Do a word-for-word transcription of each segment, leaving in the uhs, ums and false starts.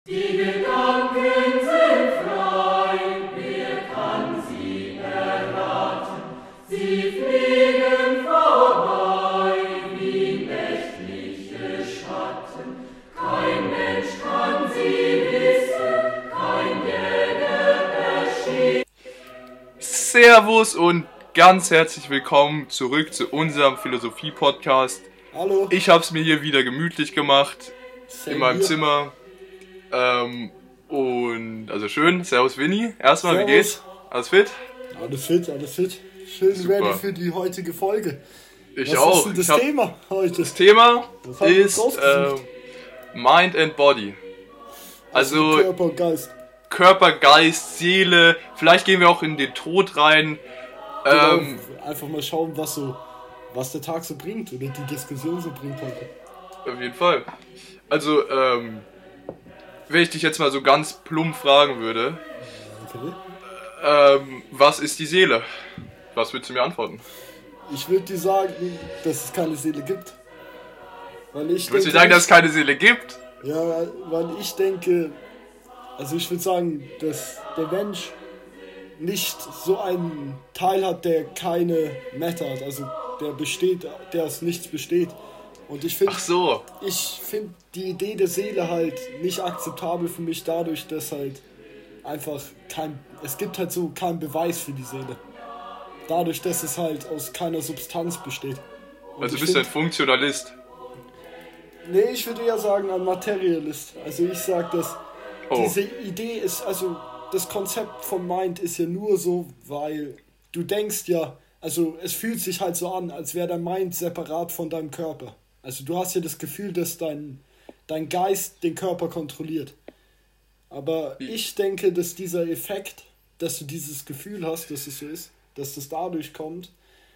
Die Gedanken sind frei, wer kann sie erraten? Sie fliegen vorbei wie nächtliche Schatten. Kein Mensch kann sie wissen, kein Jäger erschießt. Servus und ganz herzlich willkommen zurück zu unserem Philosophie-Podcast. Hallo. Ich hab's mir hier wieder gemütlich gemacht, Same in meinem hier. Zimmer. Ähm, und, also schön, servus Winnie. Erstmal, wie Servus. geht's? Alles fit? Alles fit, alles fit. Schön Super. ready für die heutige Folge. Ich Was auch. ist denn das Ich hab, Thema heute? das Thema Das haben wir uns ist rausgesucht. ähm, Mind and Body. Also Körper und Geist. Körper, Geist, Seele. Vielleicht gehen wir auch in den Tod rein. Ähm, Genau, einfach mal schauen, was so, was der Tag so bringt oder die Diskussion so bringt heute. Auf jeden Fall. Also, ähm, wenn ich dich jetzt mal so ganz plump fragen würde, Okay. ähm, was ist die Seele? Was würdest du mir antworten? Ich würde dir sagen, dass es keine Seele gibt. Weil ich Würdest du denke, sagen, dass es keine Seele gibt? Ja, weil ich denke, also ich würde sagen, dass der Mensch nicht so einen Teil hat, der keine Matter hat, also der besteht, der aus nichts besteht. Und ich finde, Ach so. ich finde die Idee der Seele halt nicht akzeptabel für mich dadurch, dass halt einfach kein, es gibt halt so keinen Beweis für die Seele. Dadurch, dass es halt aus keiner Substanz besteht. Und Also ich bist du ein find- Funktionalist. Nee, ich würde eher sagen ein Materialist. Also ich sag, dass Oh. diese Idee ist, also das Konzept vom Mind ist ja nur so, weil du denkst ja, also es fühlt sich halt so an, als wäre dein Mind separat von deinem Körper. Also du hast ja das Gefühl, dass dein, dein Geist den Körper kontrolliert. Aber ich denke, dass dieser Effekt, dass du dieses Gefühl hast, dass es so ist, dass das dadurch kommt,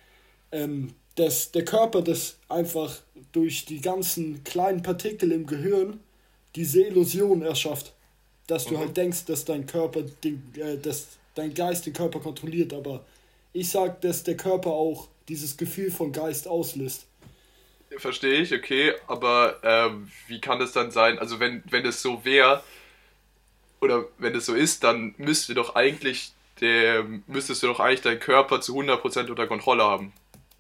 ähm, dass der Körper das einfach durch die ganzen kleinen Partikel im Gehirn diese Illusion erschafft. Dass du Mhm. halt denkst, dass dein Körper, den, äh, dass dein Geist den Körper kontrolliert, aber ich sag, dass der Körper auch dieses Gefühl von Geist auslöst. Verstehe ich, okay, aber ähm, wie kann das dann sein? Also wenn, wenn es so wäre, oder wenn es so ist, dann müsste doch eigentlich der, müsstest du doch eigentlich deinen Körper zu hundert Prozent unter Kontrolle haben.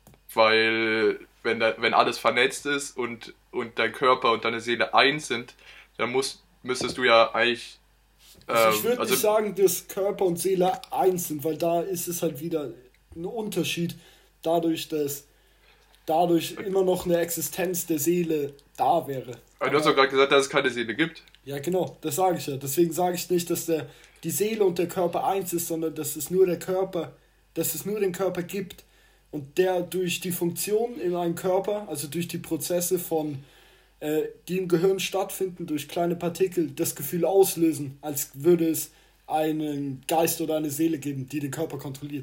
Weil wenn, da, wenn alles vernetzt ist und, und dein Körper und deine Seele eins sind, dann musst, müsstest du ja eigentlich... Also ich ähm, würde also, nicht sagen, dass Körper und Seele eins sind, weil da ist es halt wieder ein Unterschied, dadurch, dass dadurch immer noch eine Existenz der Seele da wäre. aber du hast doch gerade gesagt, dass es keine Seele gibt. Ja, genau, das sage ich ja. Deswegen sage ich nicht, dass der, die Seele und der Körper eins ist, sondern dass es nur der Körper, dass es nur den Körper gibt und der durch die Funktion in einem Körper, also durch die Prozesse von, äh, die im Gehirn stattfinden, durch kleine Partikel, das Gefühl auslösen, als würde es einen Geist oder eine Seele geben, die den Körper kontrolliert.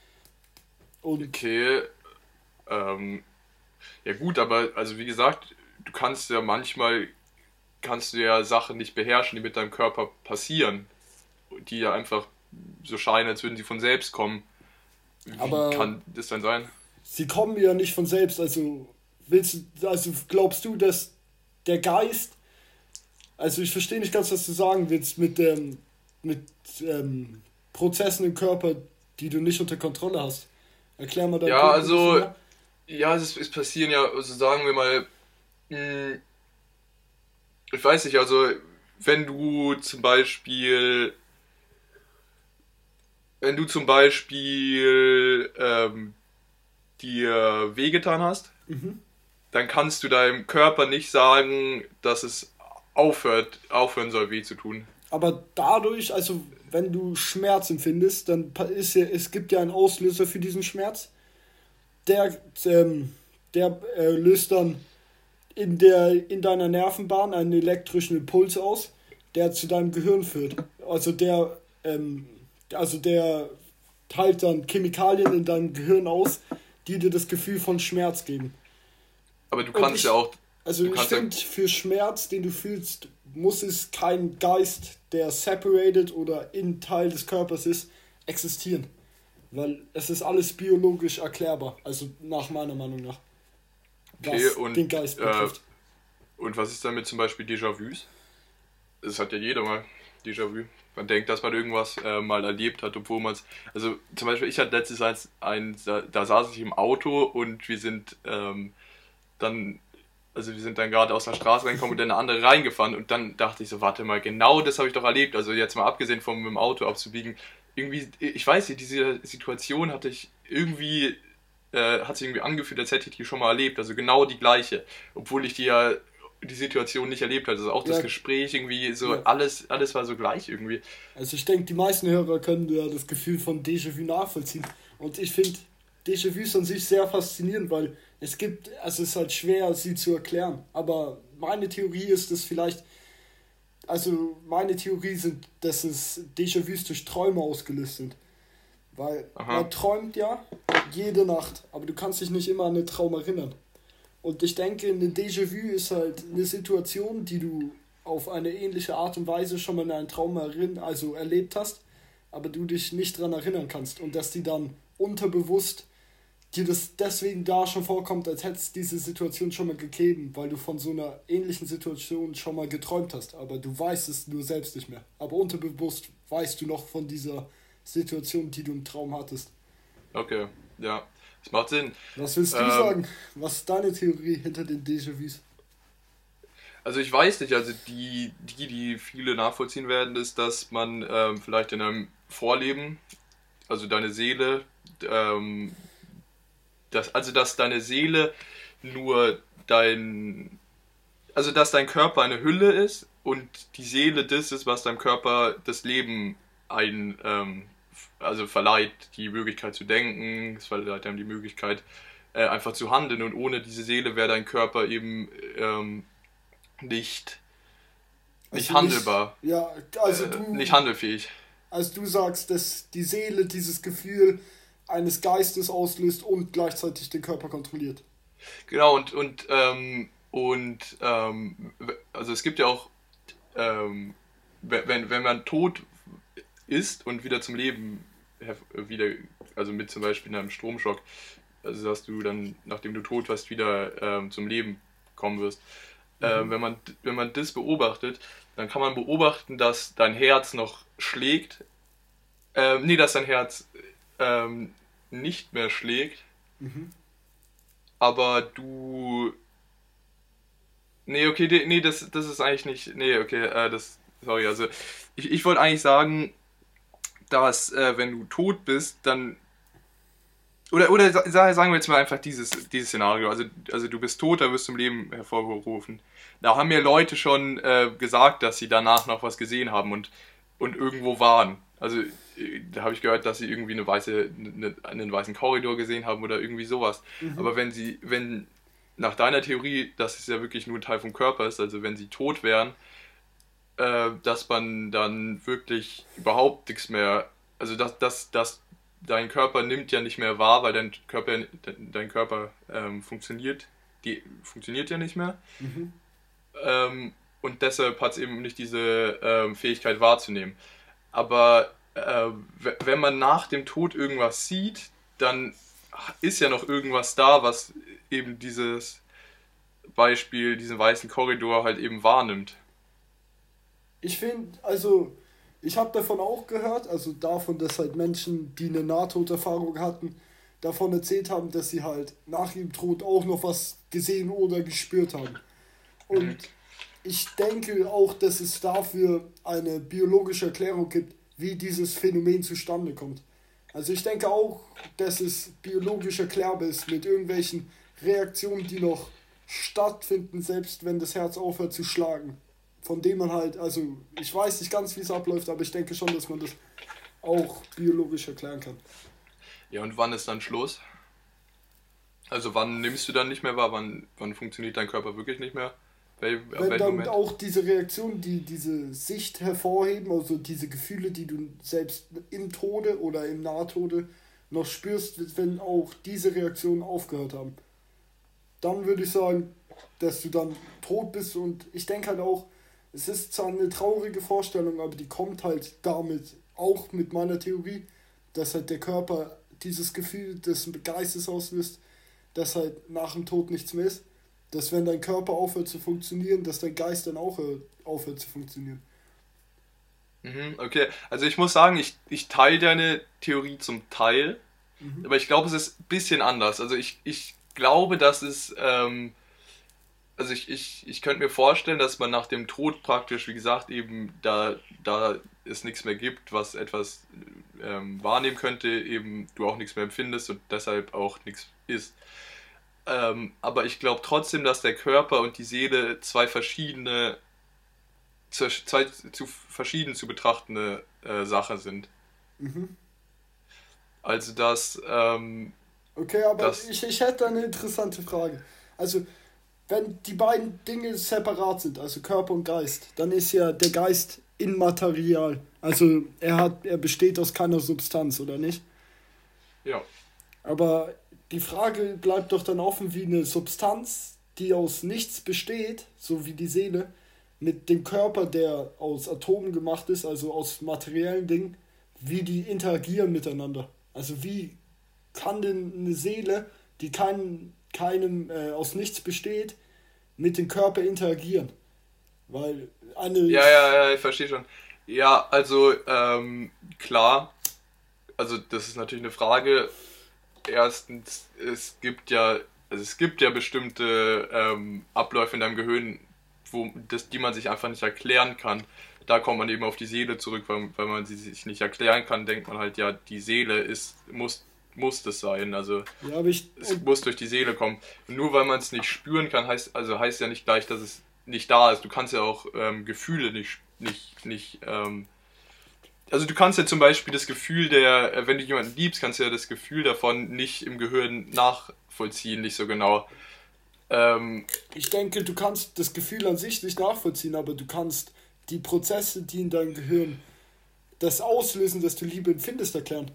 Und Okay, ähm, ja gut, aber also wie gesagt, du kannst ja manchmal, kannst du ja Sachen nicht beherrschen, die mit deinem Körper passieren, die ja einfach so scheinen, als würden sie von selbst kommen. Wie Aber- kann das dann sein? sie kommen ja nicht von selbst, also willst du, also glaubst du, dass der Geist, also ich verstehe nicht ganz, was du sagen willst mit ähm, mit ähm, Prozessen im Körper, die du nicht unter Kontrolle hast. Erklär mal deinen Ja, Punkt ein also, bisschen mehr. ja, es, es passieren ja, also sagen wir mal, mh, ich weiß nicht, also wenn du zum Beispiel, wenn du zum Beispiel ähm, dir wehgetan hast, Mhm. dann kannst du deinem Körper nicht sagen, dass es aufhört, aufhören soll, weh zu tun. Aber dadurch, also wenn du Schmerz empfindest, dann pa- ist ja, es gibt ja einen Auslöser für diesen Schmerz. Der, ähm, der äh, löst dann in der in deiner Nervenbahn einen elektrischen Impuls aus, der zu deinem Gehirn führt. Also der, ähm, also der teilt dann Chemikalien in deinem Gehirn aus, die dir das Gefühl von Schmerz geben. Aber du Und kannst ich- ja auch, Also Du ich kannst ja- finde, für Schmerz, den du fühlst, muss es kein Geist, der separated oder in Teil des Körpers ist, existieren. Weil es ist alles biologisch erklärbar. Also nach meiner Meinung nach. Was Okay, und, den Geist äh, betrifft. und was ist dann mit zum Beispiel Déjà-vus? das hat ja jeder mal, Déjà-vu. Man denkt, dass man irgendwas äh, mal erlebt hat, obwohl man es. Also zum Beispiel, ich hatte letztens eins, ein, da, da saß ich im Auto und wir sind ähm, dann, also wir sind dann gerade aus der Straße reingekommen und in eine andere reingefahren und dann dachte ich so, warte mal, genau das habe ich doch erlebt. Also jetzt mal abgesehen vom mit dem Auto abzubiegen, irgendwie, ich weiß nicht, diese Situation hatte ich irgendwie, äh, hat sich irgendwie angefühlt, als hätte ich die schon mal erlebt. Also genau die gleiche, obwohl ich die ja die Situation nicht erlebt hatte. Also auch das Ja, Gespräch irgendwie so, ja. alles, alles war so gleich irgendwie. Also ich denke, die meisten Hörer können ja das Gefühl von Déjà-vu nachvollziehen. Und ich finde Déjà-vus an sich sehr faszinierend, weil es gibt, also es ist halt schwer, sie zu erklären. Aber meine Theorie ist, dass vielleicht, also meine Theorie sind, dass es Déjà-vus durch Träume ausgelöst sind. Weil Aha. man träumt ja jede Nacht, aber du kannst dich nicht immer an den Traum erinnern. Und ich denke, ein Déjà-vu ist halt eine Situation, die du auf eine ähnliche Art und Weise schon mal in einem Traum erinn- also erlebt hast, aber du dich nicht daran erinnern kannst. Und dass die dann unterbewusst dir das deswegen da schon vorkommt, als hätte es diese Situation schon mal gegeben, weil du von so einer ähnlichen Situation schon mal geträumt hast. Aber du weißt es nur selbst nicht mehr. Aber unterbewusst weißt du noch von dieser Situation, die du im Traum hattest. Okay, ja, das macht Sinn. Was willst du Ähm, sagen? Was ist deine Theorie hinter den Déjà-vus? Also ich weiß nicht, also die, die, die viele nachvollziehen werden, ist, dass man ähm, vielleicht in einem Vorleben, also deine Seele, ähm, dass, also dass deine Seele nur dein, also dass dein Körper eine Hülle ist und die Seele das ist, was deinem Körper das Leben ein, ähm, also verleiht, die Möglichkeit zu denken, es verleiht einem die Möglichkeit äh, einfach zu handeln und ohne diese Seele wäre dein Körper eben ähm, nicht, nicht Also nicht, handelbar, ja, also äh, du, nicht handelfähig. also du sagst, dass die Seele dieses Gefühl eines Geistes auslöst und gleichzeitig den Körper kontrolliert. Genau, und, und, ähm, und ähm, also es gibt ja auch, ähm, wenn, wenn man tot ist und wieder zum Leben wieder, also mit zum Beispiel einem Stromschock, also dass du dann, nachdem du tot warst, wieder ähm, zum Leben kommen wirst. Ähm, Mhm. wenn man, wenn man das beobachtet, dann kann man beobachten, dass dein Herz noch schlägt. Ähm, nee, dass dein Herz ähm, nicht mehr schlägt, Mhm. aber du. Nee, okay, de- nee, das, das ist eigentlich nicht. Nee, okay, äh, das. Sorry, also ich, ich wollte eigentlich sagen, dass äh, wenn du tot bist, dann. Oder, oder sa- sagen wir jetzt mal einfach dieses, dieses Szenario. Also, also du bist tot, da wirst du zum Leben hervorgerufen. Da haben mir Leute schon äh, gesagt, dass sie danach noch was gesehen haben und, und irgendwo waren. Also äh, da habe ich gehört, dass sie irgendwie eine weiße, eine, einen weißen Korridor gesehen haben oder irgendwie sowas. Mhm. Aber wenn sie, wenn nach deiner Theorie, dass es ja wirklich nur ein Teil vom Körper ist, also wenn sie tot wären, äh, dass man dann wirklich überhaupt nichts mehr, also dass, dass, dass dein Körper nimmt ja nicht mehr wahr, weil dein Körper, dein Körper ähm, funktioniert, die funktioniert ja nicht mehr. Mhm. Ähm, und deshalb hat es eben nicht diese ähm, Fähigkeit wahrzunehmen. Aber äh, wenn man nach dem Tod irgendwas sieht, dann ist ja noch irgendwas da, was eben dieses Beispiel, diesen weißen Korridor halt eben wahrnimmt. Ich finde, also, ich habe davon auch gehört, also davon, dass halt Menschen, die eine Nahtoderfahrung hatten, davon erzählt haben, dass sie halt nach ihrem Tod auch noch was gesehen oder gespürt haben. Und Mhm. ich denke auch, dass es dafür eine biologische Erklärung gibt, wie dieses Phänomen zustande kommt. Also ich denke auch, dass es biologisch erklärbar ist mit irgendwelchen Reaktionen, die noch stattfinden, selbst wenn das Herz aufhört zu schlagen. Von dem man halt, also ich weiß nicht ganz, wie es abläuft, aber ich denke schon, dass man das auch biologisch erklären kann. Ja, und wann ist dann Schluss? Also wann nimmst du dann nicht mehr wahr? Wann, wann funktioniert dein Körper wirklich nicht mehr? Wel, ab Wenn welchem dann Moment? auch diese Reaktionen, die diese Sicht hervorheben, also diese Gefühle, die du selbst im Tode oder im Nahtode noch spürst, wenn auch diese Reaktionen aufgehört haben, dann würde ich sagen, dass du dann tot bist. Und ich denke halt auch, es ist zwar eine traurige Vorstellung, aber die kommt halt damit, auch mit meiner Theorie, dass halt der Körper dieses Gefühl des Geistes auslöst, dass halt nach dem Tod nichts mehr ist. Dass wenn dein Körper aufhört zu funktionieren, dass dein Geist dann auch hört- aufhört zu funktionieren. Mhm, okay, also ich muss sagen, ich, ich teile deine Theorie zum Teil, Mhm. aber ich glaube, es ist ein bisschen anders. Also ich, ich glaube, dass es, ähm, also ich, ich, ich könnte mir vorstellen, dass man nach dem Tod praktisch, wie gesagt, eben da, da es nichts mehr gibt, was etwas ähm, wahrnehmen könnte, eben du auch nichts mehr empfindest und deshalb auch nichts ist. Ähm, aber ich glaube trotzdem, dass der Körper und die Seele zwei verschiedene, zwei zu verschieden zu betrachtende äh, Sachen sind. Mhm. Also dass, ähm, Okay, aber dass, ich, ich hätte eine interessante Frage. Also, wenn die beiden Dinge separat sind, also Körper und Geist, dann ist ja der Geist immaterial. Also er hat, er besteht aus keiner Substanz, oder nicht? ja, Aber die Frage bleibt doch dann offen, wie eine Substanz, die aus nichts besteht, so wie die Seele, mit dem Körper, der aus Atomen gemacht ist, also aus materiellen Dingen, wie die interagieren miteinander. Also wie kann denn eine Seele, die kein, keinem äh, aus nichts besteht, mit dem Körper interagieren? Weil eine... ja, ja, ja, ich verstehe schon. Ja, also ähm, klar, also das ist natürlich eine Frage. Erstens, es gibt ja, also es gibt ja bestimmte ähm, Abläufe in deinem Gehirn, wo, das, die man sich einfach nicht erklären kann. Da kommt man eben auf die Seele zurück, weil, weil man sie sich nicht erklären kann, denkt man halt, ja, die Seele ist, muss, muss das sein. Also Ja, aber ich... es Und, muss durch die Seele kommen. Und nur weil man es nicht spüren kann, heißt, also heißt ja nicht gleich, dass es nicht da ist. Du kannst ja auch ähm, Gefühle nicht, nicht, nicht ähm, also du kannst ja zum Beispiel das Gefühl der, äh, wenn du jemanden liebst, kannst du ja das Gefühl davon nicht im Gehirn nachvollziehen, nicht so genau. Ähm, ich denke, du kannst das Gefühl an sich nicht nachvollziehen, aber du kannst die Prozesse, die in deinem Gehirn das auslösen, dass du Liebe empfindest, erklären.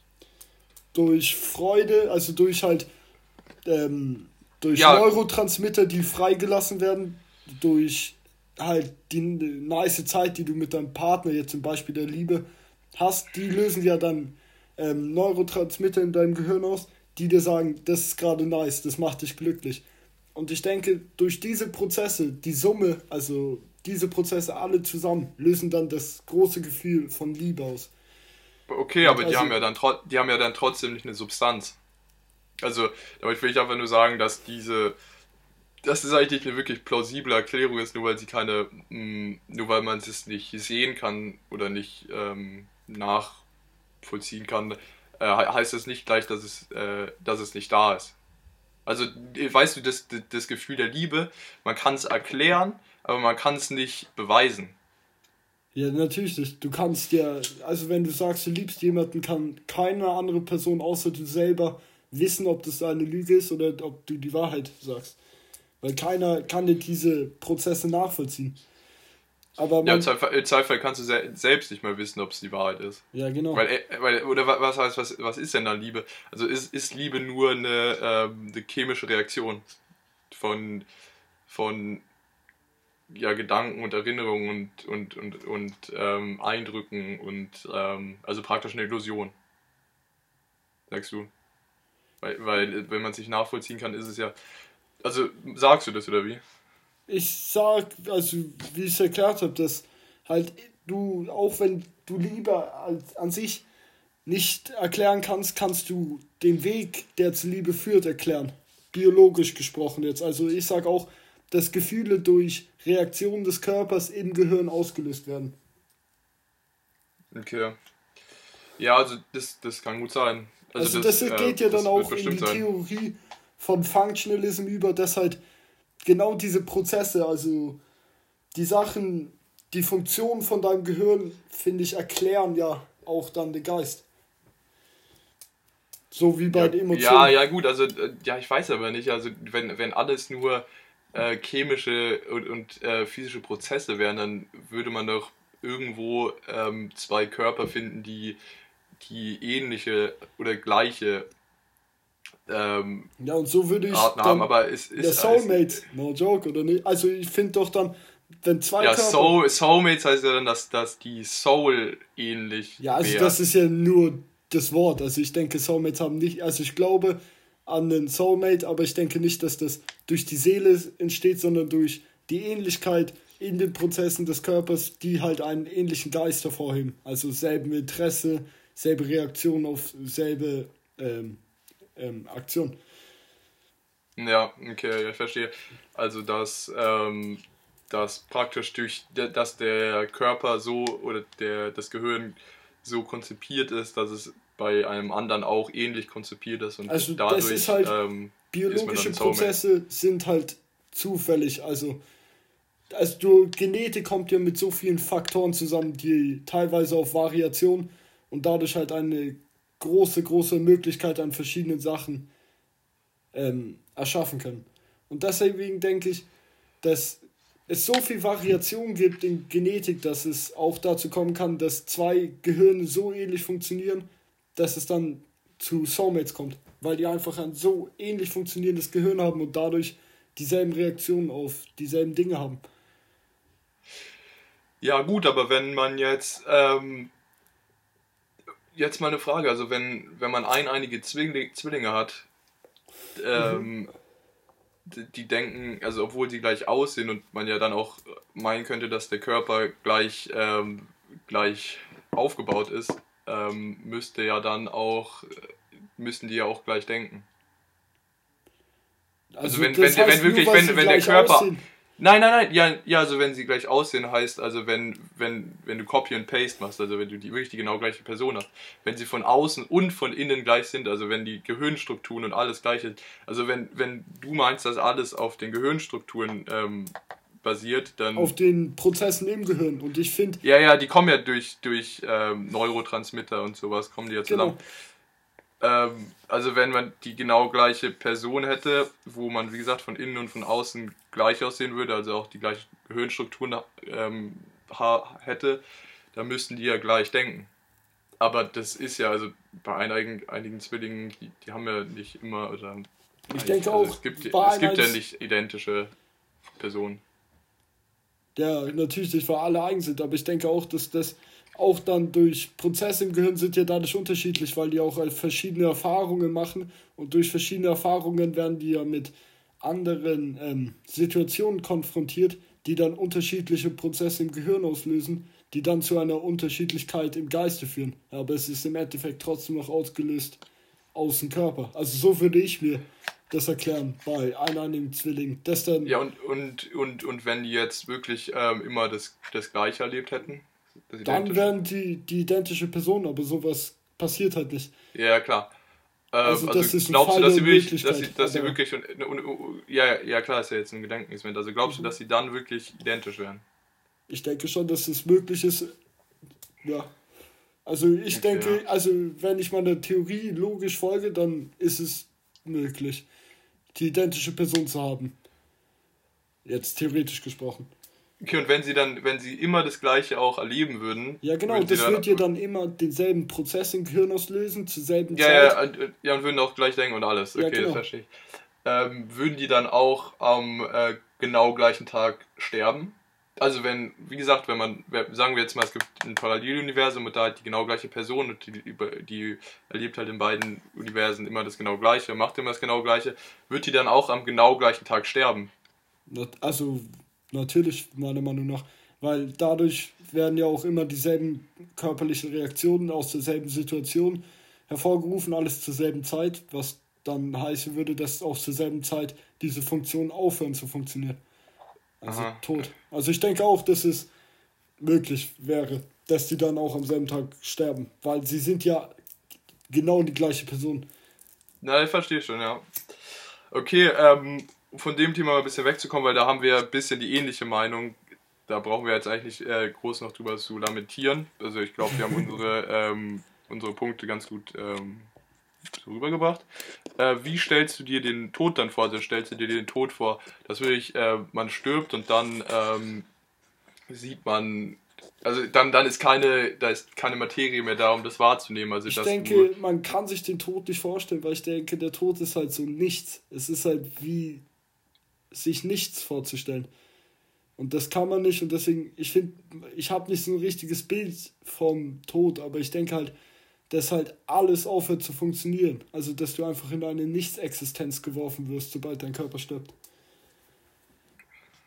Durch Freude, also durch halt ähm, durch ja, Neurotransmitter, die freigelassen werden, durch halt die nice Zeit, die du mit deinem Partner, jetzt zum Beispiel der Liebe, hast, die lösen ja dann ähm, Neurotransmitter in deinem Gehirn aus, die dir sagen, das ist gerade nice, das macht dich glücklich. Und ich denke, durch diese Prozesse, die Summe, also diese Prozesse alle zusammen, lösen dann das große Gefühl von Liebe aus. okay, Und aber die also, haben ja dann tro- die haben ja dann trotzdem nicht eine Substanz. Also, damit will ich einfach nur sagen, dass diese, dass das eigentlich eine wirklich plausible Erklärung ist, nur weil sie keine, mh, nur weil man es nicht sehen kann oder nicht ähm, nachvollziehen kann, äh, he- heißt das nicht gleich, dass es, äh, dass es nicht da ist. Also, äh, weißt du, das, das das Gefühl der Liebe, man kann es erklären, aber man kann es nicht beweisen. ja, natürlich nicht. Du kannst ja, also wenn du sagst, du liebst jemanden, kann keine andere Person außer du selber wissen, ob das eine Lüge ist oder ob du die Wahrheit sagst. Weil keiner kann dir diese Prozesse nachvollziehen. Aber Ja, im man, Zweifel, im Zweifel kannst du se selbst nicht mal wissen, ob es die Wahrheit ist. ja genau. Weil, äh, weil oder wa- was heißt, was, was ist denn dann Liebe? Also ist, ist Liebe nur eine, ähm, eine chemische Reaktion von, von ja, Gedanken und Erinnerungen und, und, und, und ähm, Eindrücken und ähm, also praktisch eine Illusion, sagst du. Weil, weil, äh, wenn man es nicht nachvollziehen kann, ist es ja. Also sagst du das oder wie? Ich sag, also wie ich es erklärt habe, dass halt du, auch wenn du Liebe als, an sich nicht erklären kannst, kannst du den Weg, der zur Liebe führt, erklären. Biologisch gesprochen jetzt. Also ich sag auch, dass Gefühle durch Reaktionen des Körpers im Gehirn ausgelöst werden. Okay. Ja, also das, das kann gut sein. Also Also das das, äh, geht ja dann das wird auch in bestimmt die sein. Theorie von Functionalism über, dass halt genau diese Prozesse, also die Sachen, die Funktion von deinem Gehirn, finde ich, erklären ja auch dann den Geist. So wie bei Ja, den ja, Emotionen. ja, gut, also, äh, ja, ich weiß aber nicht, also, wenn, wenn alles nur äh, chemische und, und äh, physische Prozesse wären, dann würde man doch irgendwo ähm, zwei Körper finden, die, die ähnliche oder gleiche ähm, Ja, und so würde ich Arten haben, dann, aber es ja, ist, es, Soulmates, no joke, oder nicht? Also ich finde doch dann, wenn zwei ja, Körper, Soul, Soulmates heißt ja dann, dass, dass die Soul ähnlich ja, also wäre. das ist ja nur das Wort, also ich denke, Soulmates haben nicht, also ich glaube an einen Soulmate, aber ich denke nicht, dass das durch die Seele entsteht, sondern durch die Ähnlichkeit in den Prozessen des Körpers, die halt einen ähnlichen Geist hervorheben. Also selbe Interesse, selbe Reaktion auf selbe ähm, ähm, Aktion. Ja, okay, ich verstehe. Also, dass, ähm, dass praktisch durch, dass der Körper so oder der, das Gehirn so konzipiert ist, dass es bei einem anderen auch ähnlich konzipiert ist und Also dadurch das ist halt, ähm, biologische ist man dann Prozesse sind halt zufällig, also also du, Genetik kommt ja mit so vielen Faktoren zusammen, die teilweise auf Variation und dadurch halt eine große, große Möglichkeit an verschiedenen Sachen ähm, erschaffen können. Und deswegen denke ich, dass es so viel Variation gibt in Genetik, dass es auch dazu kommen kann, dass zwei Gehirne so ähnlich funktionieren, dass es dann zu Soulmates kommt, weil die einfach ein so ähnlich funktionierendes Gehirn haben und dadurch dieselben Reaktionen auf dieselben Dinge haben. Ja gut, aber wenn man jetzt, ähm, jetzt mal eine Frage, also wenn, wenn man eineinige Zwillinge, Zwillinge hat, ähm, Mhm. die, die denken, also obwohl sie gleich aussehen und man ja dann auch meinen könnte, dass der Körper gleich, ähm, gleich aufgebaut ist, ähm, müsste ja dann auch, müssten die ja auch gleich denken. Also Also wenn, das wenn, wenn heißt nur, wirklich, weil wenn, sie wenn der gleich Körper. aussehen. Nein, nein, nein, ja, ja, also wenn sie gleich aussehen, heißt, also wenn, wenn, wenn du Copy and Paste machst, also wenn du die wirklich die genau gleiche Person hast, wenn sie von außen und von innen gleich sind, also wenn die Gehirnstrukturen und alles gleich ist, also wenn, wenn du meinst, dass alles auf den Gehirnstrukturen ähm, basiert, dann. Auf den Prozessen im Gehirn. Und ich finde, Ja, ja, die kommen ja durch, durch ähm, Neurotransmitter und sowas, kommen die ja zusammen. genau, Ähm, also wenn man die genau gleiche Person hätte, wo man wie gesagt von innen und von außen gleich aussehen würde, also auch die gleichen Gehirnstrukturen ähm, ha- hätte, dann müssten die ja gleich denken. Aber das ist ja, also bei einigen, einigen Zwillingen, die, die haben ja nicht immer, oder ich eigentlich, denke also auch, es gibt, bei es gibt ja einer, nicht identische Personen. der natürlich nicht für alle eigen sind, aber ich denke auch, dass das auch dann durch Prozesse im Gehirn sind ja dadurch unterschiedlich, weil die auch halt verschiedene Erfahrungen machen und durch verschiedene Erfahrungen werden die ja mit anderen ähm, Situationen konfrontiert, die dann unterschiedliche Prozesse im Gehirn auslösen, die dann zu einer Unterschiedlichkeit im Geiste führen. Aber es ist im Endeffekt trotzdem noch ausgelöst aus dem Körper. Also so würde ich mir das erklären bei eineinigen Zwillingen. Das dann, Ja, und, und, und, und wenn die jetzt wirklich ähm, immer das, das Gleiche erlebt hätten? Das dann Identische? wären die die identische Person, aber sowas passiert halt nicht. Ja, klar. Ähm, Also also das ist ein glaubst Fall du, dass der sie wirklich, dass sie, Möglichkeit. dass sie Aber wirklich und, und, und, ja, ja klar, ist ja jetzt ein Gedankenexperiment. Also glaubst du, dass sie dann wirklich identisch wären? ich denke schon, dass es möglich ist. Ja. Also ich Okay, denke, ja. also wenn ich meiner Theorie logisch folge, dann ist es möglich, die identische Person zu haben. Jetzt theoretisch gesprochen. Okay, und wenn sie dann, wenn sie immer das Gleiche auch erleben würden, Ja, genau, würden sie das dann, wird ja dann immer denselben Prozess im Gehirn auslösen, zur selben ja, Zeit. ja, und, ja, und würden auch gleich denken und alles. Ja, Okay, genau. das verstehe ich. Ähm, würden die dann auch am äh, genau gleichen Tag sterben? Also wenn, wie gesagt, wenn man, sagen wir jetzt mal, es gibt ein Paralleluniversum und da hat die genau gleiche Person und die, über- die erlebt halt in beiden Universen immer das genau gleiche, macht immer das genau gleiche, wird die dann auch am genau gleichen Tag sterben? Nat- Also natürlich, meiner Meinung nach, weil dadurch werden ja auch immer dieselben körperlichen Reaktionen aus derselben Situation hervorgerufen, alles zur selben Zeit, was dann heißen würde, dass auch zur selben Zeit diese Funktionen aufhören zu funktionieren. Also Aha. tot. Also ich denke auch, dass es möglich wäre, dass die dann auch am selben Tag sterben, weil sie sind ja genau die gleiche Person. Na, ich verstehe schon, ja. Okay, ähm, von dem Thema mal ein bisschen wegzukommen, weil da haben wir ein bisschen die ähnliche Meinung. Da brauchen wir jetzt eigentlich nicht äh, groß noch drüber zu lamentieren. Also ich glaube, wir haben unsere, ähm, unsere Punkte ganz gut ähm, so rübergebracht. Äh, wie stellst du dir den Tod dann vor? Also stellst du dir den Tod vor, dass wirklich äh, man stirbt und dann ähm, sieht man, also dann, dann ist keine, da ist keine Materie mehr da, um das wahrzunehmen. Also Ich dass du, denke, man kann sich den Tod nicht vorstellen, weil ich denke, der Tod ist halt so nichts. Es ist halt wie sich nichts vorzustellen. Und das kann man nicht und deswegen, ich finde, ich habe nicht so ein richtiges Bild vom Tod, aber ich denke halt, dass halt alles aufhört zu funktionieren. Also, dass du einfach in eine Nichtsexistenz geworfen wirst, sobald dein Körper stirbt.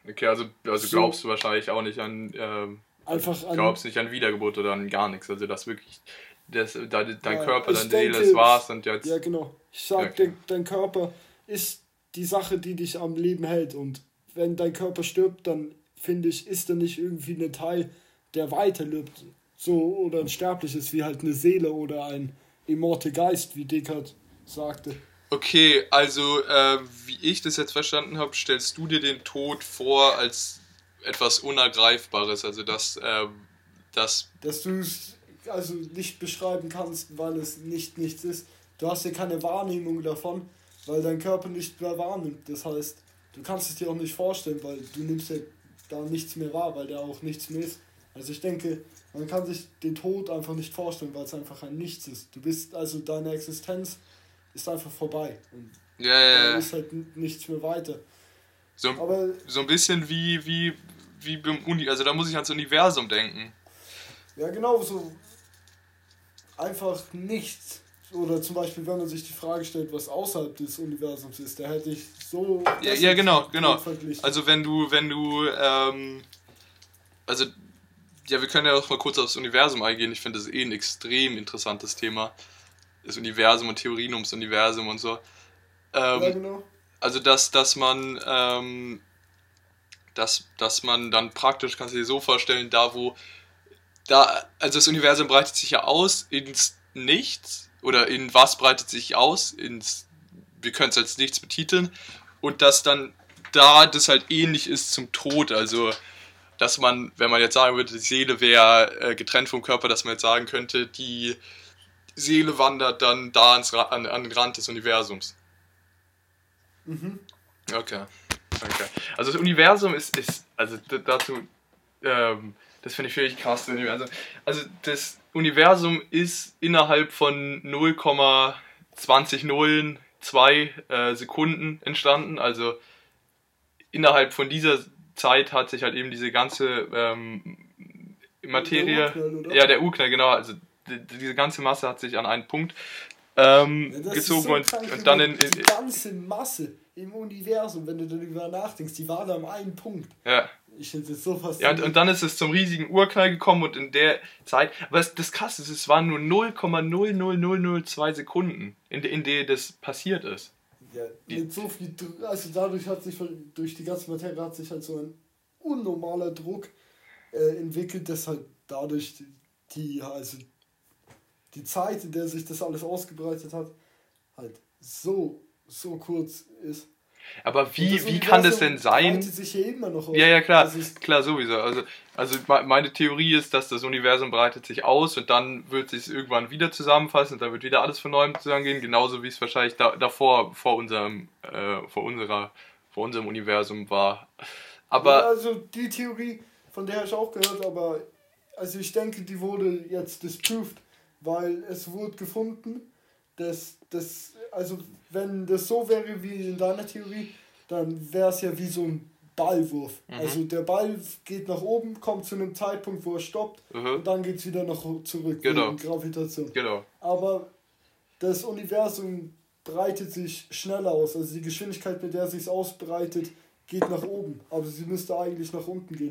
Okay, also, also So- glaubst du wahrscheinlich auch nicht an, ähm, Einfach an. glaubst nicht an Wiedergeburt oder an gar nichts. Also das wirklich, das, dein, dein Ja, Körper, ich deine Seele, denke, das war's und jetzt. Ja, genau. Ich sag, Okay. dein, dein Körper ist die Sache, die dich am Leben hält. Und wenn dein Körper stirbt, dann finde ich, ist er nicht irgendwie ein Teil, der weiterlebt. So, oder ein sterbliches, wie halt eine Seele oder ein immorte Geist, wie Descartes sagte. Okay, also äh, wie ich das jetzt verstanden habe, stellst du dir den Tod vor als etwas Unergreifbares, also dass, ähm, dass Dass du es also nicht beschreiben kannst, weil es nicht nichts ist. Du hast ja keine Wahrnehmung davon, weil dein Körper nicht mehr wahrnimmt. Das heißt, du kannst es dir auch nicht vorstellen, weil du nimmst ja da nichts mehr wahr, weil der auch nichts mehr ist. Also ich denke, man kann sich den Tod einfach nicht vorstellen, weil es einfach ein Nichts ist. Du bist, also deine Existenz ist einfach vorbei. Und ja, da ja, ja. ist halt n- nichts mehr weiter. So, Aber so ein bisschen wie, wie, wie beim Uni, also da muss ich ans Universum denken. ja, genau so einfach nichts. Oder zum Beispiel, wenn man sich die Frage stellt, was außerhalb des Universums ist, da hätte ich so. Ja, das ja jetzt genau, mit genau. verglichen. Also wenn du, wenn du, ähm, also, ja, wir können ja auch mal kurz aufs Universum eingehen. Ich finde das eh ein extrem interessantes Thema. Das Universum und Theorien ums Universum und so. Ähm, ja, genau. Also, dass, dass man, ähm, dass, dass man dann praktisch, kannst du dir so vorstellen, da wo, da, also das Universum breitet sich ja aus ins Nichts, oder in was breitet sich aus, ins, wir können es als Nichts betiteln, und dass dann da das halt ähnlich ist zum Tod, also, dass man, wenn man jetzt sagen würde, die Seele wäre äh, getrennt vom Körper, dass man jetzt sagen könnte, die Seele wandert dann da ans, Ra- an, an den Rand des Universums. Mhm. Okay. Okay. Also das Universum ist, ist also d- dazu, ähm, das finde ich wirklich krass. das Universum. Also das Universum ist innerhalb von null Komma zwanzig null zwei äh, Sekunden entstanden. Also innerhalb von dieser Zeit hat sich halt eben diese ganze ähm, Materie, Der Urknall, oder? ja der Urknall, genau, also die, diese ganze Masse hat sich an einen Punkt ähm, Ja, das gezogen ist so und, krank, und dann in, die in ganze Masse im Universum, wenn du darüber nachdenkst, die war da am einen Punkt. ja. Ich finde das so Ja, faszinierend. und, und dann ist es zum riesigen Urknall gekommen und in der Zeit, aber es, das Krasse ist, es waren nur null Komma null null null null zwei Sekunden, in, de, in der das passiert ist. Ja, mit so viel Druck, also dadurch hat sich, durch die ganze Materie hat sich halt so ein unnormaler Druck äh, entwickelt, dass halt dadurch die, die, also die Zeit, in der sich das alles ausgebreitet hat, halt so, so kurz ist. Aber Und wie, das wie kann das denn Universum sein? breitet sich ja immer noch aus. Ja, ja, klar, Also es, klar, sowieso. Also, also me- meine Theorie ist, dass das Universum breitet sich aus und dann wird sich irgendwann wieder zusammenfassen und dann wird wieder alles von neuem zusammengehen, genauso wie es wahrscheinlich da, davor vor unserem, äh, vor unserer, vor unserem Universum war. ja, Aber also die Theorie, von der habe ich auch gehört, aber also ich denke, die wurde jetzt disproved, weil es wurde gefunden, dass das, also wenn das so wäre wie in deiner Theorie, dann wäre es ja wie so ein Ballwurf. Mhm. Also der Ball geht nach oben, kommt zu einem Zeitpunkt, wo er stoppt Mhm. und dann geht es wieder nach zurück Genau. wegen Gravitation. genau. Aber das Universum breitet sich schneller aus. Also die Geschwindigkeit, mit der es sich ausbreitet, geht nach oben. Aber sie müsste eigentlich nach unten gehen.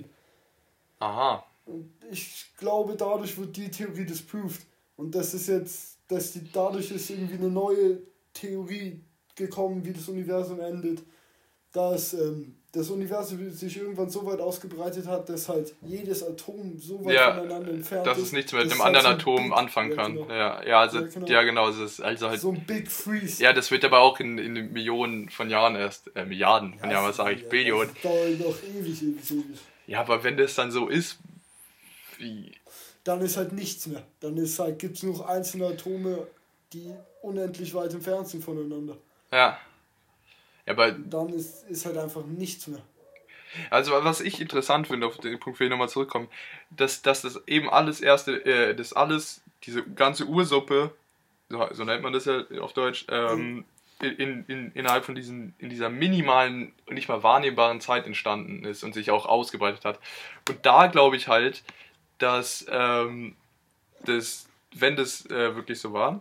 Aha. Und ich glaube, dadurch wird die Theorie disproved. Und das ist jetzt, dass die, dadurch ist irgendwie eine neue Theorie gekommen, wie das Universum endet. Dass ähm, das Universum sich irgendwann so weit ausgebreitet hat, dass halt jedes Atom so weit Ja, voneinander entfernt dass ist. es nichts mehr mit dass einem es anderen halt so ein Atom Big- anfangen ja, kann. Genau. Ja, ja, also, Ja, genau. ja, genau, es ist also halt. So ein Big Freeze. Ja, das wird aber auch in, in Millionen von Jahren erst, äh, Milliarden von Jahren, was sage ich, ja, Billionen. Das dauert noch ewig, ewig, ewig. Ja, aber wenn das dann so ist, wie, Dann ist halt nichts mehr. Dann ist halt, gibt es nur einzelne Atome, die unendlich weit entfernt sind voneinander. ja. Ja, aber, Dann ist, ist halt einfach nichts mehr. also was ich interessant finde, auf den Punkt will ich nochmal zurückkommen, dass, dass das eben alles erste, äh, das alles, diese ganze Ursuppe, so, so nennt man das ja auf Deutsch, ähm, in, in, innerhalb von diesen, in dieser minimalen, nicht mal wahrnehmbaren Zeit entstanden ist und sich auch ausgebreitet hat. Und da glaube ich halt, dass, ähm, das, wenn das äh, wirklich so war,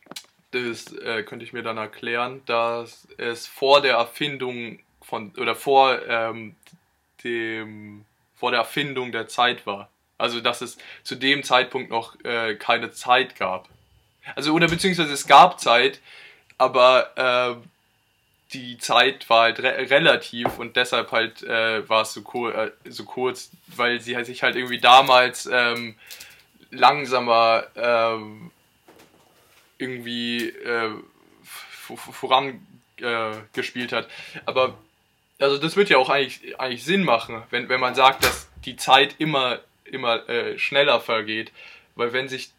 das äh, könnte ich mir dann erklären, dass es vor der Erfindung von, oder vor ähm, dem, vor der Erfindung der Zeit war. Also dass es zu dem Zeitpunkt noch äh, keine Zeit gab. Also oder beziehungsweise es gab Zeit, aber äh, die Zeit war halt re- relativ und deshalb halt äh, war es so, kur- äh, so kurz, weil sie halt sich halt irgendwie damals ähm, langsamer ähm, irgendwie äh, v- v- voran äh, gespielt hat. Aber also das wird ja auch eigentlich, eigentlich Sinn machen, wenn, wenn man sagt, dass die Zeit immer, immer äh, schneller vergeht. Weil wenn sich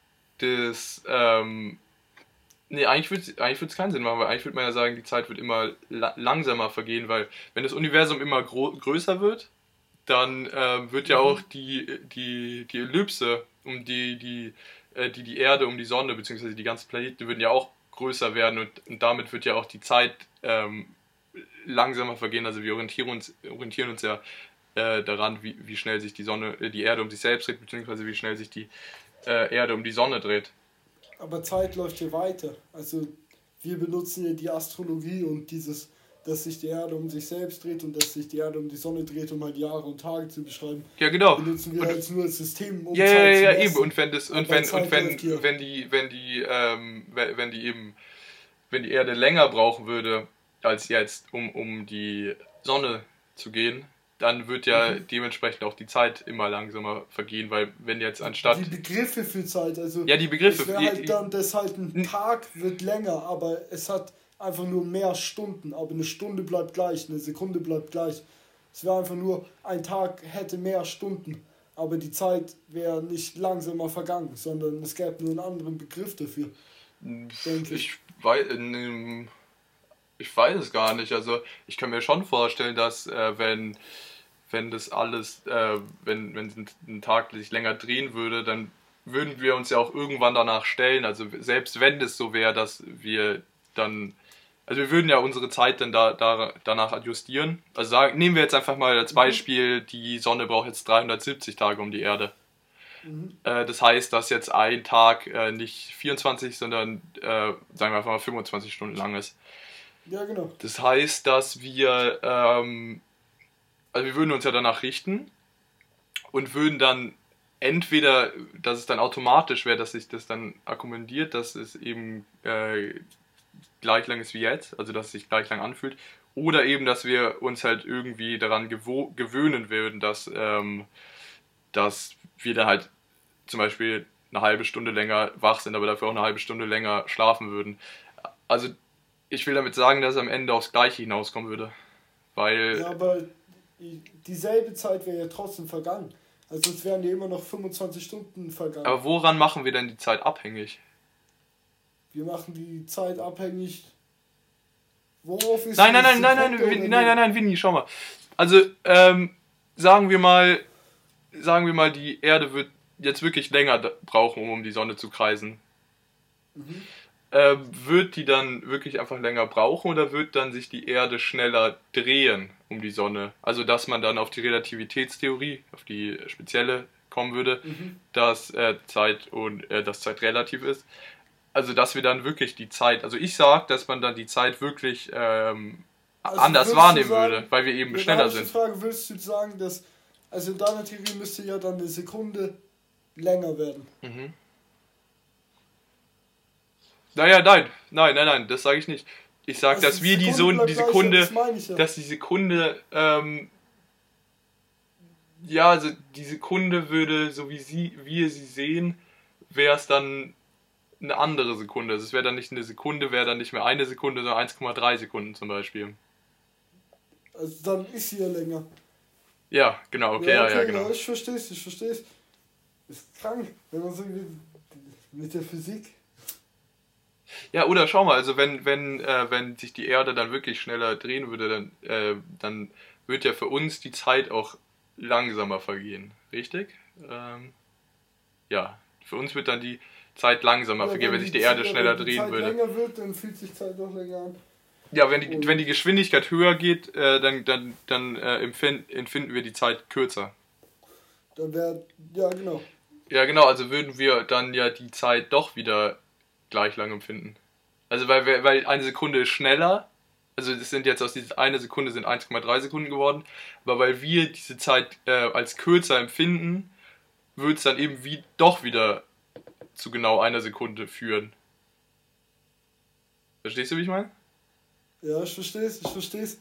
das ähm, nee, eigentlich würde es eigentlich keinen Sinn machen, weil eigentlich würde man ja sagen, die Zeit wird immer la- langsamer vergehen, weil wenn das Universum immer gro- größer wird, dann ähm, wird ja auch die, die, die Ellipse um die, die, äh, die, die Erde um die Sonne, beziehungsweise die ganzen Planeten würden ja auch größer werden und, und damit wird ja auch die Zeit ähm, langsamer vergehen. Also wir orientieren uns, orientieren uns ja äh, daran, wie, wie schnell sich die Sonne, äh, die Erde um sich selbst dreht, beziehungsweise wie schnell sich die äh, Erde um die Sonne dreht. Aber Zeit läuft hier weiter. Also wir benutzen ja die Astrologie und dieses, dass sich die Erde um sich selbst dreht und dass sich die Erde um die Sonne dreht, um halt Jahre und Tage zu beschreiben. Ja, genau. Benutzen wir und, als nur als System, um ja, Zeit ja, ja, zu ja, messen. eben. Und wenn das, und Aber wenn, Zeit und wenn, läuft hier. wenn die, wenn die, ähm, wenn wenn die eben, wenn die Erde länger brauchen würde als jetzt, um, um die Sonne zu gehen, dann wird ja Mhm. dementsprechend auch die Zeit immer langsamer vergehen, weil wenn jetzt anstatt... Die Begriffe für Zeit, also Ja, die Begriffe. es wäre halt dann, dass halt ein Tag wird länger, aber es hat einfach nur mehr Stunden, aber eine Stunde bleibt gleich, eine Sekunde bleibt gleich. Es wäre einfach nur, ein Tag hätte mehr Stunden, aber die Zeit wäre nicht langsamer vergangen, sondern es gäbe nur einen anderen Begriff dafür. denke ich. Ich weiß, ähm, ich weiß es gar nicht. Also ich kann mir schon vorstellen, dass äh, wenn, wenn das alles, äh, wenn, wenn ein Tag sich länger drehen würde, dann würden wir uns ja auch irgendwann danach stellen. Also selbst wenn das so wäre, dass wir dann, also wir würden ja unsere Zeit dann da, da, danach adjustieren. Also sagen, nehmen wir jetzt einfach mal als Beispiel, die Sonne braucht jetzt dreihundertsiebzig Tage um die Erde. Mhm. Äh, das heißt, dass jetzt ein Tag äh, nicht vierundzwanzig, sondern äh, sagen wir einfach mal fünfundzwanzig Stunden lang ist. Ja, genau. Das heißt, dass wir, ähm, also wir würden uns ja danach richten und würden dann entweder, dass es dann automatisch wäre, dass sich das dann akkumuliert, dass es eben äh, gleich lang ist wie jetzt, also dass es sich gleich lang anfühlt, oder eben, dass wir uns halt irgendwie daran gewo- gewöhnen würden, dass, ähm, dass wir dann halt zum Beispiel eine halbe Stunde länger wach sind, aber dafür auch eine halbe Stunde länger schlafen würden. Also ich will damit sagen, dass es am Ende aufs Gleiche hinauskommen würde. Weil... Ja, aber dieselbe Zeit wäre ja trotzdem vergangen. Also es wären ja immer noch fünfundzwanzig Stunden vergangen. Aber woran machen wir denn die Zeit abhängig? Wir machen die Zeit abhängig. Worauf ist Nein, nein, die nein, nein, nein, Sekunde Vin- oder nein, nicht? nein, nein, Winnie, schau mal. Also, ähm, sagen wir mal, sagen wir mal, die Erde wird jetzt wirklich länger da- brauchen, um um die Sonne zu kreisen. Mhm. Ähm, wird die dann wirklich einfach länger brauchen oder wird dann sich die Erde schneller drehen um die Sonne? Also, dass man dann auf die Relativitätstheorie, auf die spezielle kommen würde, Mhm. dass äh, Zeit und äh, dass Zeit relativ ist. Also, dass wir dann wirklich die Zeit, also ich sag, dass man dann die Zeit wirklich ähm, Also anders würdest wahrnehmen du sagen- würde, weil wir eben Ja, da schneller hab ich die sind. Frage, würdest du sagen, dass, also in deiner Theorie müsste ja dann eine Sekunde länger werden. Mhm. Naja, nein, nein, nein, nein, das sage ich nicht. Ich sage, Also dass wir die, Sekunde so, bleibt die gleich, Sekunde, das meine ich ja. dass die Sekunde, ähm, ja, also die Sekunde würde, so wie sie, wir sie sehen, wäre es dann eine andere Sekunde. Also es wäre dann nicht eine Sekunde, wäre dann nicht mehr eine Sekunde, sondern eins Komma drei Sekunden zum Beispiel. Also dann ist sie ja länger. Ja, genau, okay, ja, ja, genau. ja, ich verstehe es, ich verstehe es. Ist krank, wenn man so wie mit der Physik. Ja, oder schau mal, also wenn, wenn, äh, wenn sich die Erde dann wirklich schneller drehen würde, dann, äh, dann wird ja für uns die Zeit auch langsamer vergehen, richtig? Ähm, ja, für uns wird dann die Zeit langsamer Ja, vergehen, wenn sich die Zeit- Erde schneller wenn die drehen Zeit würde. länger wird, dann fühlt sich Zeit auch länger an. Ja, wenn die, Und- wenn die Geschwindigkeit höher geht, äh, dann, dann, dann äh, empfind, empfinden wir die Zeit kürzer. Dann wäre, ja genau. Ja, genau, also würden wir dann ja die Zeit doch wieder gleich lang empfinden. Also weil, wir- weil eine Sekunde ist schneller also das sind jetzt aus dieser eine Sekunde sind eins Komma drei Sekunden geworden, aber weil wir diese Zeit äh, als kürzer empfinden, wird es dann eben wie doch wieder zu genau einer Sekunde führen. Verstehst du, wie ich meine? Ja, ich versteh's, ich versteh's.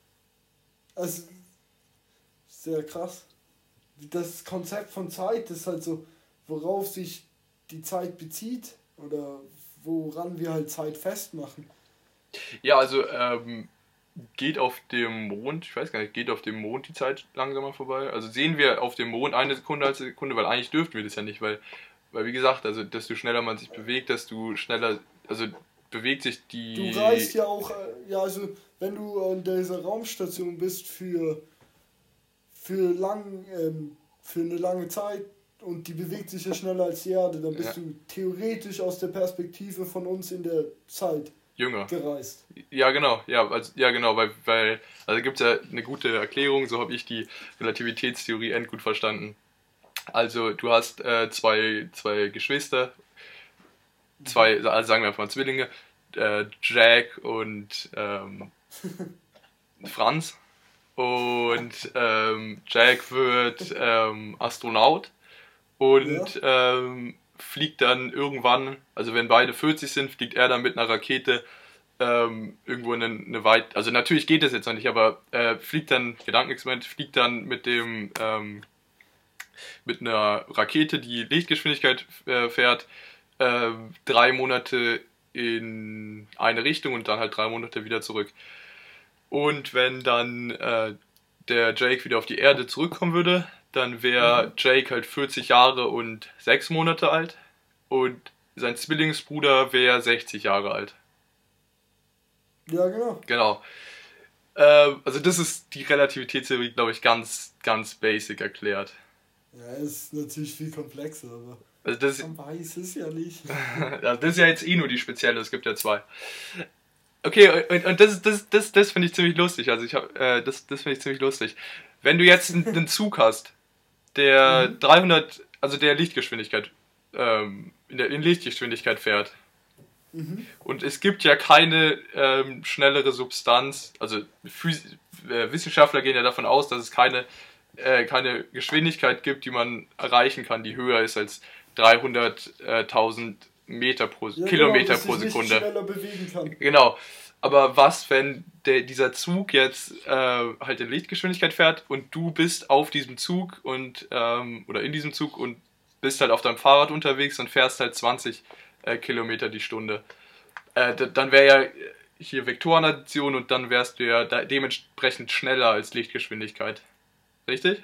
Also, sehr krass. Das Konzept von Zeit ist halt so, worauf sich die Zeit bezieht oder woran wir halt Zeit festmachen. Ja, also ähm, geht auf dem Mond, ich weiß gar nicht, geht auf dem Mond die Zeit langsamer vorbei? Also sehen wir auf dem Mond eine Sekunde als Sekunde, weil eigentlich dürften wir das ja nicht, weil, weil wie gesagt, also desto schneller man sich bewegt, desto schneller, also bewegt sich die... Du reist ja auch, äh, ja also wenn du an dieser Raumstation bist für, für, lang, ähm, für eine lange Zeit und die bewegt sich ja schneller als die Erde, dann bist Ja. du theoretisch aus der Perspektive von uns in der Zeit Jünger. gereist. Ja, genau, ja, also, ja, genau, weil, weil also gibt es ja eine gute Erklärung, so habe ich die Relativitätstheorie endgut verstanden. Also du hast äh, zwei, zwei Geschwister, zwei, also sagen wir einfach mal Zwillinge, äh, Jack und ähm, Franz. Und ähm, Jack wird ähm, Astronaut und ähm, fliegt dann irgendwann, also wenn beide vierzig sind, fliegt er dann mit einer Rakete ähm, irgendwo in eine, eine weit, also natürlich geht das jetzt noch nicht, aber äh, fliegt dann, Gedankenexperiment, fliegt dann mit dem ähm, mit einer Rakete, die Lichtgeschwindigkeit äh, fährt, äh, drei Monate in eine Richtung und dann halt drei Monate wieder zurück. Und wenn dann äh, der Jake wieder auf die Erde zurückkommen würde, dann wäre Jake halt vierzig Jahre und sechs Monate alt und sein Zwillingsbruder wäre sechzig Jahre alt. Ja, genau. Genau. Äh, also das ist die Relativitätstheorie, glaube ich, ganz, ganz basic erklärt. Ja, ist natürlich viel komplexer, aber Also das, man weiß es ja nicht. ja, das ist ja jetzt eh nur die spezielle, es gibt ja zwei. Okay, und, und das, das, das, das finde ich ziemlich lustig. Also ich hab, äh, das, das finde ich ziemlich lustig. Wenn du jetzt einen, einen Zug hast, der Mhm. dreihundert, also der Lichtgeschwindigkeit, ähm, in der in Lichtgeschwindigkeit fährt, Mhm. und es gibt ja keine ähm, schnellere Substanz, also Phys äh, Wissenschaftler gehen ja davon aus, dass es keine, äh, keine Geschwindigkeit gibt, die man erreichen kann, die höher ist als dreihunderttausend Meter pro Ja, Kilometer genau, pro dass sich Sekunde. nicht schneller bewegen kann. Genau. Aber was, wenn der, dieser Zug jetzt äh, halt in Lichtgeschwindigkeit fährt und du bist auf diesem Zug und ähm, oder in diesem Zug und bist halt auf deinem Fahrrad unterwegs und fährst halt zwanzig äh, Kilometer die Stunde. Äh, d- dann wäre ja hier Vektorenaddition und dann wärst du ja da dementsprechend schneller als Lichtgeschwindigkeit. Richtig?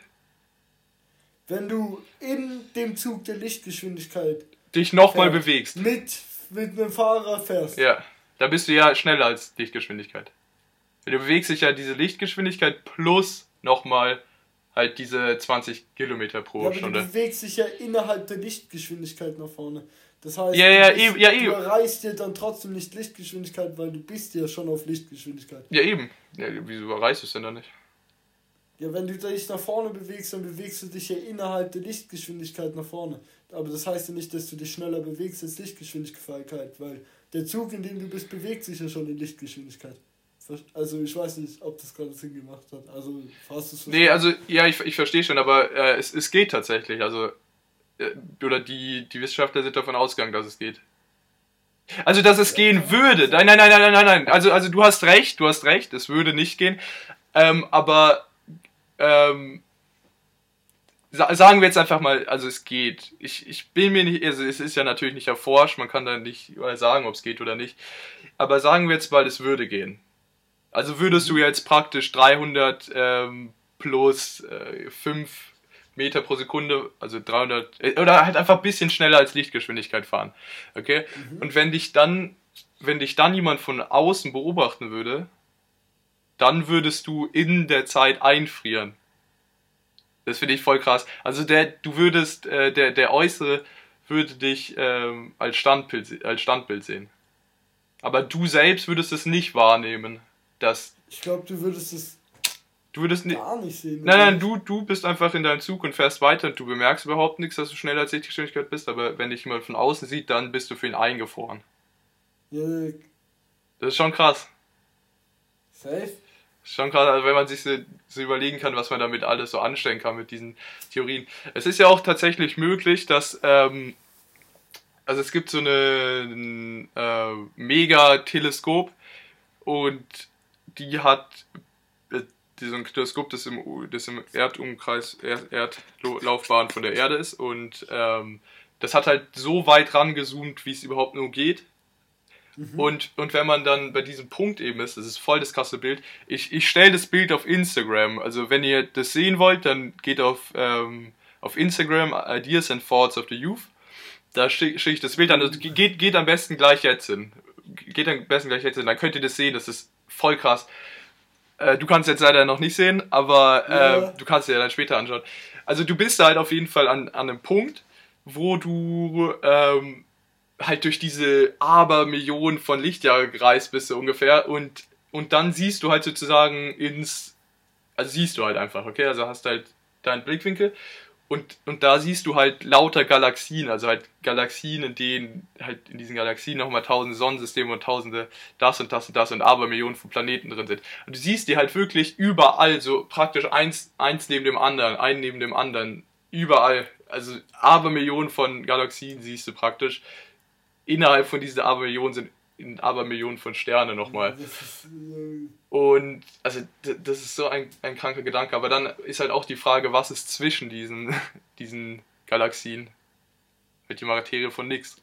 Wenn du in dem Zug der Lichtgeschwindigkeit Dich nochmal fährst, bewegst. mit, mit einem Fahrrad fährst. Ja. Da bist du ja schneller als Lichtgeschwindigkeit. Du bewegst dich ja diese Lichtgeschwindigkeit plus nochmal halt diese zwanzig Kilometer pro Ja, aber Stunde. du bewegst dich ja innerhalb der Lichtgeschwindigkeit nach vorne. Das heißt, Ja, ja, du, bist, eben, ja, du eben. erreichst dir dann trotzdem nicht Lichtgeschwindigkeit, weil du bist ja schon auf Lichtgeschwindigkeit. Ja, eben. Ja, wieso erreichst du es denn dann nicht? Ja, wenn du dich nach vorne bewegst, dann bewegst du dich ja innerhalb der Lichtgeschwindigkeit nach vorne. Aber das heißt ja nicht, dass du dich schneller bewegst als Lichtgeschwindigkeit, weil der Zug, in dem du bist, bewegt sich ja schon in Lichtgeschwindigkeit. Also ich weiß nicht, ob das gerade Sinn gemacht hat. Also hast du es Nee, also, ja, ich, ich verstehe schon, aber äh, es, es geht tatsächlich. Also, äh, oder die, die Wissenschaftler sind davon ausgegangen, dass es geht. Also, dass es gehen würde. Nein, nein, nein, nein, nein, nein, nein. Also, also du hast recht, du hast recht, es würde nicht gehen. Ähm, aber, ähm, sa sagen wir jetzt einfach mal, also es geht. Ich, ich bin mir nicht, also es ist ja natürlich nicht erforscht, man kann da nicht mal sagen, ob es geht oder nicht. Aber sagen wir jetzt mal, es würde gehen. Also würdest du jetzt praktisch dreihundert ähm, plus äh, fünf Meter pro Sekunde, also dreihundert, äh, oder halt einfach ein bisschen schneller als Lichtgeschwindigkeit fahren. Okay? Mhm. Und wenn dich dann, wenn dich dann jemand von außen beobachten würde, dann würdest du in der Zeit einfrieren. Das finde ich voll krass. Also der, du würdest, äh, der, der Äußere würde dich ähm, als Standbild, als Standbild sehen. Aber du selbst würdest es nicht wahrnehmen. Dass Ich glaube, du würdest es du würdest nicht. gar nicht sehen. Nein, nein, du, du bist einfach in deinem Zug und fährst weiter und du bemerkst überhaupt nichts, dass du schneller als Lichtgeschwindigkeit bist, aber wenn dich jemand von außen sieht, dann bist du für ihn eingefroren. Ja, Das ist schon krass. Safe? Schon krass, also wenn man sich so, so überlegen kann, was man damit alles so anstellen kann mit diesen Theorien. Es ist ja auch tatsächlich möglich, dass, ähm, also es gibt so eine, ein äh, Mega-Teleskop und die hat, äh, so ein Teleskop, das im, das im Erdumkreis, Erd, Erdlaufbahn von der Erde ist und ähm, das hat halt so weit rangezoomt, wie es überhaupt nur geht. Mhm. Und, und wenn man dann bei diesem Punkt eben ist, das ist voll das krasse Bild, ich, ich stelle das Bild auf Instagram, also wenn ihr das sehen wollt, dann geht auf, ähm, auf Instagram, Ideas and Thoughts of the Youth, da schicke schick ich das Bild an, also geht, geht am besten gleich jetzt hin, geht am besten gleich jetzt hin, dann könnt ihr das sehen, das ist voll krass. Äh, du kannst jetzt leider noch nicht sehen, aber äh, ja. Du kannst dir dann später anschauen. Also du bist da halt auf jeden Fall an, an einem Punkt, wo du ähm, halt durch diese Abermillionen von Lichtjahre gereist bist so ungefähr und, und dann siehst du halt sozusagen ins, also siehst du halt einfach, okay, also hast halt deinen Blickwinkel und, und da siehst du halt lauter Galaxien, also halt Galaxien, in denen halt in diesen Galaxien nochmal tausende Sonnensysteme und tausende das und das und das und Abermillionen von Planeten drin sind. Und du siehst die halt wirklich überall, so praktisch eins, eins neben dem anderen, ein neben dem anderen, überall, also Abermillionen von Galaxien siehst du praktisch. Innerhalb von diesen Abermillionen sind in Abermillionen von Sternen nochmal. Und also das ist so ein, ein kranker Gedanke. Aber dann ist halt auch die Frage, was ist zwischen diesen, diesen Galaxien? Mit der Materie von nix.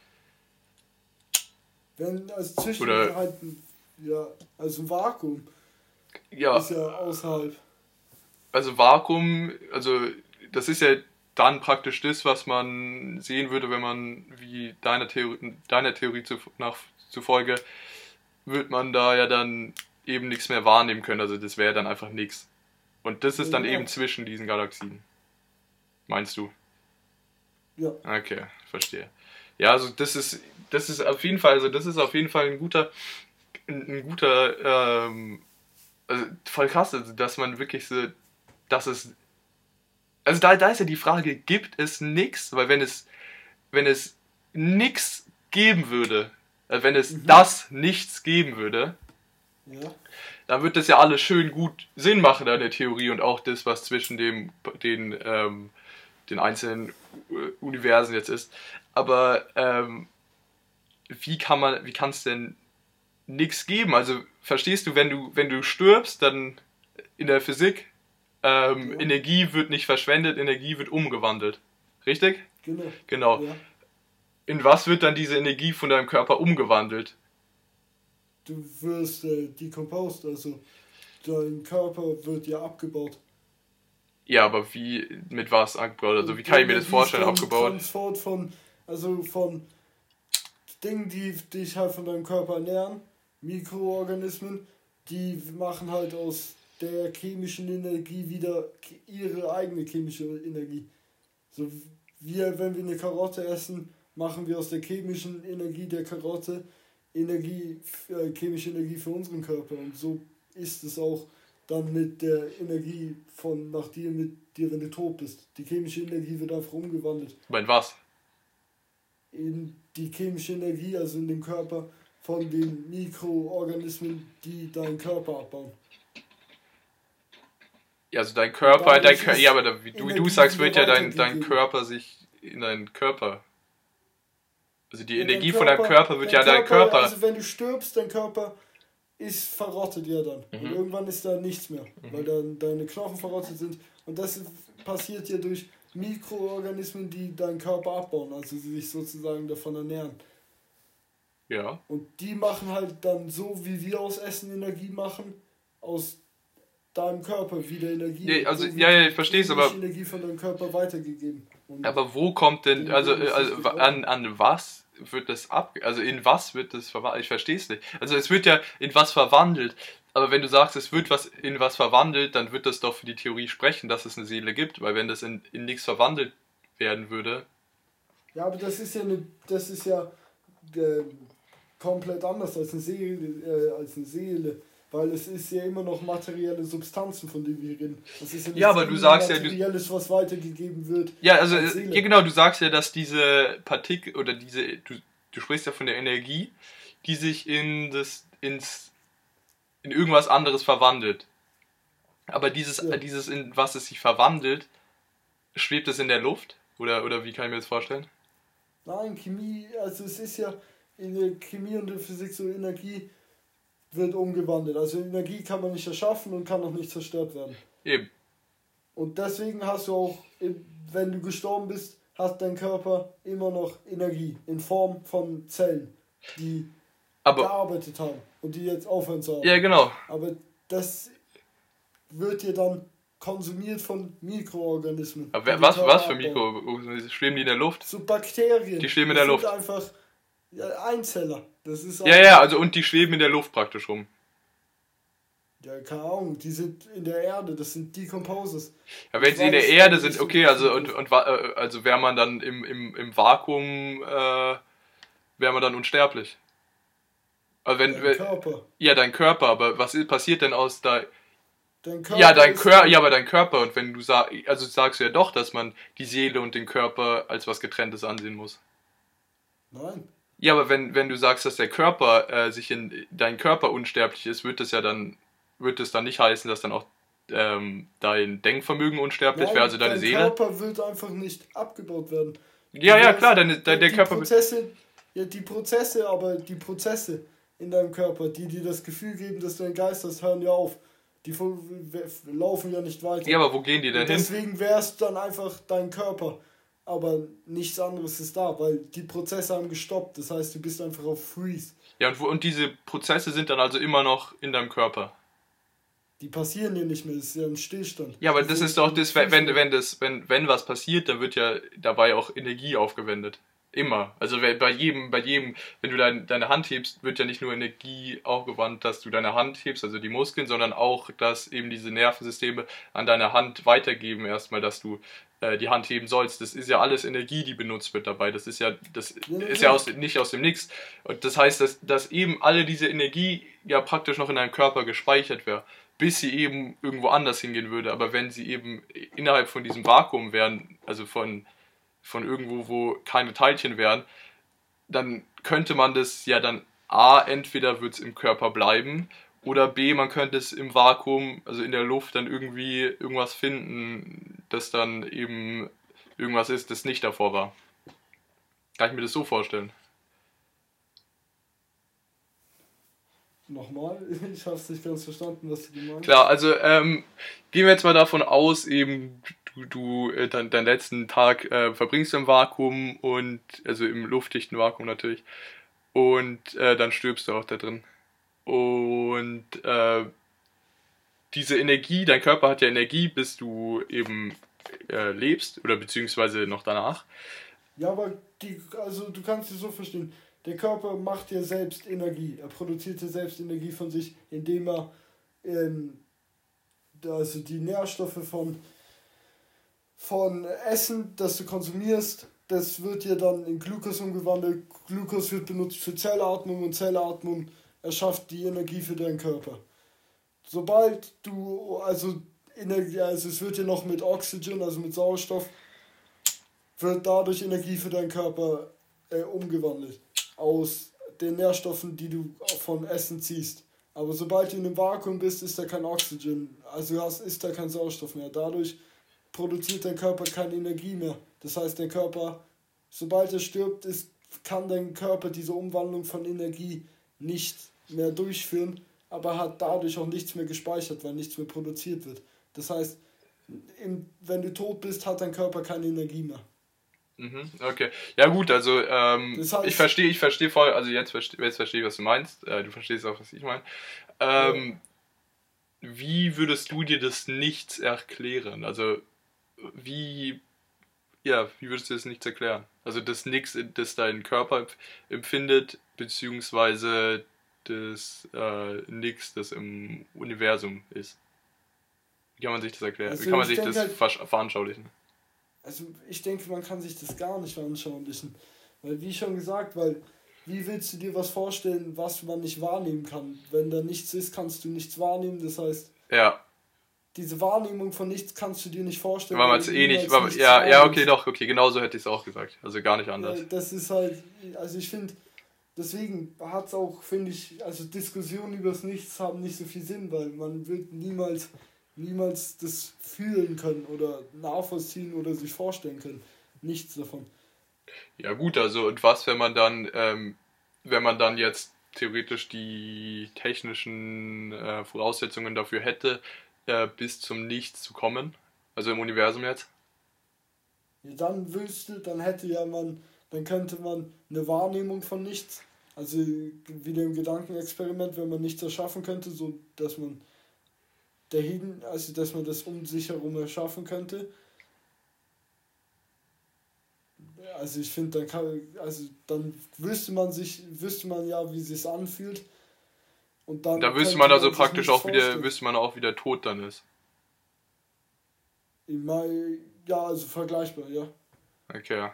Wenn, also zwischen Oder, halt, ja, also ein Vakuum ja, ist ja außerhalb. Also Vakuum, also das ist ja dann praktisch das, was man sehen würde, wenn man, wie deiner Theorie, deiner Theorie zu, nach, zufolge, wird man da ja dann eben nichts mehr wahrnehmen können. Also das wäre dann einfach nichts. Und das ist dann ja eben zwischen diesen Galaxien. Meinst du? Ja. Okay, verstehe. Ja, also das ist, das ist auf jeden Fall, also das ist auf jeden Fall ein guter, ein, ein guter, ähm, also voll krass, also dass man wirklich so, dass es Also da, da ist ja die Frage, gibt es nichts? Weil wenn es, wenn es nichts geben würde, also wenn es mhm. das Nichts geben würde, ja. dann wird das ja alles schön gut Sinn machen in der Theorie und auch das, was zwischen dem, den, ähm, den einzelnen Universen jetzt ist. Aber ähm, wie kann man, wie kann es denn nichts geben? Also verstehst du, wenn du, wenn du stirbst, dann in der Physik, Ähm, ja. Energie wird nicht verschwendet, Energie wird umgewandelt. Richtig? Genau. Genau. Ja. In was wird dann diese Energie von deinem Körper umgewandelt? Du wirst äh, decomposed, also dein Körper wird ja abgebaut. Ja, aber wie, mit was abgebaut? Also wie kann ich mir das vorstellen, abgebaut? Transport von, also von Dingen, die dich halt von deinem Körper ernähren, Mikroorganismen, die machen halt aus der chemischen Energie wieder ihre eigene chemische Energie. So wir, wenn wir eine Karotte essen, machen wir aus der chemischen Energie der Karotte Energie, äh, chemische Energie für unseren Körper. Und so ist es auch dann mit der Energie von nach dir, mit dir, wenn du tot bist. Die chemische Energie wird einfach umgewandelt. Aber in was? In die chemische Energie, also in den Körper von den Mikroorganismen, die deinen Körper abbauen. Ja, also dein Körper, dein Körper, ja, aber da, wie du, du sagst, wird ja dein, dein Körper sich in deinen Körper, also die und Energie Körper, von deinem Körper wird ja dein Körper. Also wenn du stirbst, dein Körper ist verrottet ja dann. Mhm. Und irgendwann ist da nichts mehr, mhm. weil dann deine Knochen verrottet sind. Und das passiert ja durch Mikroorganismen, die deinen Körper abbauen, also sie sich sozusagen davon ernähren. Ja. Und die machen halt dann so, wie wir aus Essen Energie machen, aus deinem Körper wieder Energie. Nee, also, so ja, ja, ich verstehe es, aber Energie von deinem Körper weitergegeben. Und aber wo kommt denn, also, also an, an was wird das ab, also in was wird das verwandelt? Ich verstehe es nicht. Also es wird ja in was verwandelt, aber wenn du sagst, es wird was in was verwandelt, dann wird das doch für die Theorie sprechen, dass es eine Seele gibt, weil wenn das in, in nichts verwandelt werden würde. Ja, aber das ist ja eine, das ist ja äh, komplett anders als eine Seele, äh, als eine Seele. Weil es ist ja immer noch materielle Substanzen, von denen wir reden. Das ist ja, ja aber du sagst ja, materielles, was weitergegeben wird. Ja, also ja, genau, du sagst ja, dass diese Partikel oder diese, du, du sprichst ja von der Energie, die sich in das ins in irgendwas anderes verwandelt. Aber dieses, Ja. dieses in was es sich verwandelt, schwebt es in der Luft? Oder, oder wie kann ich mir das vorstellen? Nein, Chemie, also es ist ja in der Chemie und der Physik so, Energie wird umgewandelt. Also Energie kann man nicht erschaffen und kann auch nicht zerstört werden. Eben. Und deswegen hast du auch, wenn du gestorben bist, hat dein Körper immer noch Energie in Form von Zellen, die Aber, gearbeitet haben und die jetzt aufhören zu arbeiten. ja, genau. Aber das wird dir dann konsumiert von Mikroorganismen. Aber wer, die was, Körper was für abbauen. Mikroorganismen? Schweben die in der Luft? So Bakterien. Die schweben in das der sind Luft. einfach ja, Einzeller. Das ist Ja, ja, also und die schweben in der Luft praktisch rum. Ja, keine Ahnung, die sind in der Erde, das sind Decomposers. Ja, wenn Ich sie in der weiß Erde nicht, sind, so okay, gut also es und, ist. und wa- äh, also wäre man dann im, im, im Vakuum, äh, wäre man dann unsterblich. Also wenn, Dein wenn Körper. ja, dein Körper, aber was ist- passiert denn aus da? Dein Körper Ja, dein ist Körper, dann- ja, aber dein Körper und wenn du sagst, also sagst du ja doch, dass man die Seele und den Körper als was Getrenntes ansehen muss. Nein. Ja, aber wenn, wenn du sagst, dass der Körper äh, sich in dein Körper unsterblich ist, wird das ja dann, wird das dann nicht heißen, dass dann auch ähm, dein Denkvermögen unsterblich Nein, wäre, also deine dein Seele? Körper wird einfach nicht abgebaut werden. Ja, Du ja, wirst- klar, deine, dein, der die Körper. Prozesse, ja, die Prozesse, aber die Prozesse in deinem Körper, die dir das Gefühl geben, dass du ein Geist hast, hören ja auf. Die fu- w- laufen ja nicht weiter. Ja, aber wo gehen die denn Und hin? deswegen wärst dann einfach dein Körper. Aber nichts anderes ist da, weil die Prozesse haben gestoppt. Das heißt, du bist einfach auf Freeze. Ja, und, wo, und diese Prozesse sind dann also immer noch in deinem Körper. Die passieren ja nicht mehr, das ist ja ein Stillstand. Ja, aber Die das sind ist doch im das, wenn, Zustand. wenn, das, wenn, wenn was passiert, dann wird ja dabei auch Energie aufgewendet. Immer. Also wenn- bei jedem, bei jedem, wenn du dein, deine Hand hebst, wird ja nicht nur Energie aufgewandt, dass du deine Hand hebst, also die Muskeln, sondern auch, dass eben diese Nervensysteme an deine Hand weitergeben, erstmal, dass du äh, die Hand heben sollst. Das ist ja alles Energie, die benutzt wird dabei. Das ist ja, das Ja, ist ja aus, nicht aus dem Nix. Und das heißt, dass, dass eben alle diese Energie ja praktisch noch in deinem Körper gespeichert wäre, bis sie eben irgendwo anders hingehen würde. Aber wenn sie eben innerhalb von diesem Vakuum wären, also von von irgendwo, wo keine Teilchen wären, dann könnte man das ja dann A, entweder wird es im Körper bleiben oder B, man könnte es im Vakuum, also in der Luft, dann irgendwie irgendwas finden, das dann eben irgendwas ist, das nicht davor war. Kann ich mir das so vorstellen? Nochmal, ich hab's nicht ganz verstanden, was du gemeint hast. Klar, also ähm, gehen wir jetzt mal davon aus, eben du, du äh, dein, deinen letzten Tag äh, verbringst im Vakuum und also im luftdichten Vakuum natürlich und äh, dann stirbst du auch da drin. Und äh, diese Energie, dein Körper hat ja Energie, bis du eben äh, lebst oder beziehungsweise noch danach. Ja, aber die, also du kannst es so verstehen. Der Körper macht ja selbst Energie. Er produziert ja selbst Energie von sich, indem er ähm, also die Nährstoffe von, von Essen, das du konsumierst, das wird ja dann in Glucose umgewandelt. Glucose wird benutzt für Zellatmung und Zellatmung erschafft die Energie für deinen Körper. Sobald du, also, Energie, also es wird ja noch mit Oxygen, also mit Sauerstoff, wird dadurch Energie für deinen Körper äh, umgewandelt. Aus den Nährstoffen, die du von Essen ziehst. Aber sobald du in einem Vakuum bist, ist da kein Oxygen, also hast, ist da kein Sauerstoff mehr. Dadurch produziert dein Körper keine Energie mehr. Das heißt, der Körper, sobald er stirbt, ist, kann dein Körper diese Umwandlung von Energie nicht mehr durchführen, aber hat dadurch auch nichts mehr gespeichert, weil nichts mehr produziert wird. Das heißt, im, wenn du tot bist, hat dein Körper keine Energie mehr. Mhm, okay. Ja gut, also ähm, Das heißt- ich verstehe, ich verstehe voll, also jetzt verstehe jetzt verstehe ich, was du meinst. Äh, du verstehst auch, was ich meine. Ähm, Wie würdest du dir das Nichts erklären? Also wie, ja, wie würdest du das Nichts erklären? Also das Nichts, das dein Körper empf- empfindet, beziehungsweise das äh, Nichts, das im Universum ist. Wie kann man sich das erklären? Also wie kann man ich sich denk das halt- versch- veranschaulichen? Also ich denke, man kann sich das gar nicht veranschaulichen. Weil wie schon gesagt, weil wie willst du dir was vorstellen, was man nicht wahrnehmen kann? Wenn da nichts ist, kannst du nichts wahrnehmen. Das heißt, Ja. diese Wahrnehmung von nichts kannst du dir nicht vorstellen. Weil man weil es du eh nicht, niemals weil, nichts ja, ja, okay, wahrnimmst. doch, okay, genau so hätte ich es auch gesagt. Also gar nicht anders. Ja, das ist halt, also ich finde, deswegen hat es auch, finde ich, also Diskussionen über das Nichts haben nicht so viel Sinn, weil man wird niemals, niemals das fühlen können oder nachvollziehen oder sich vorstellen können. Nichts davon. Ja gut, also und was, wenn man dann, ähm, wenn man dann jetzt theoretisch die technischen äh, Voraussetzungen dafür hätte, äh, bis zum Nichts zu kommen, also im Universum jetzt? Ja, dann wüsste, dann hätte ja man, dann könnte man eine Wahrnehmung von nichts, also wieder im Gedankenexperiment, wenn man nichts erschaffen könnte, so dass man dahin, also dass man das um sich herum erschaffen könnte. Also ich finde, dann kann, also dann wüsste man sich, wüsste man ja, wie es sich anfühlt. Und dann Da wüsste könnte man also sich praktisch nichts auch wieder, vorstellen. wüsste man auch, wie der Tod dann ist. Ich mein, ja, also vergleichbar, ja. Okay, ja.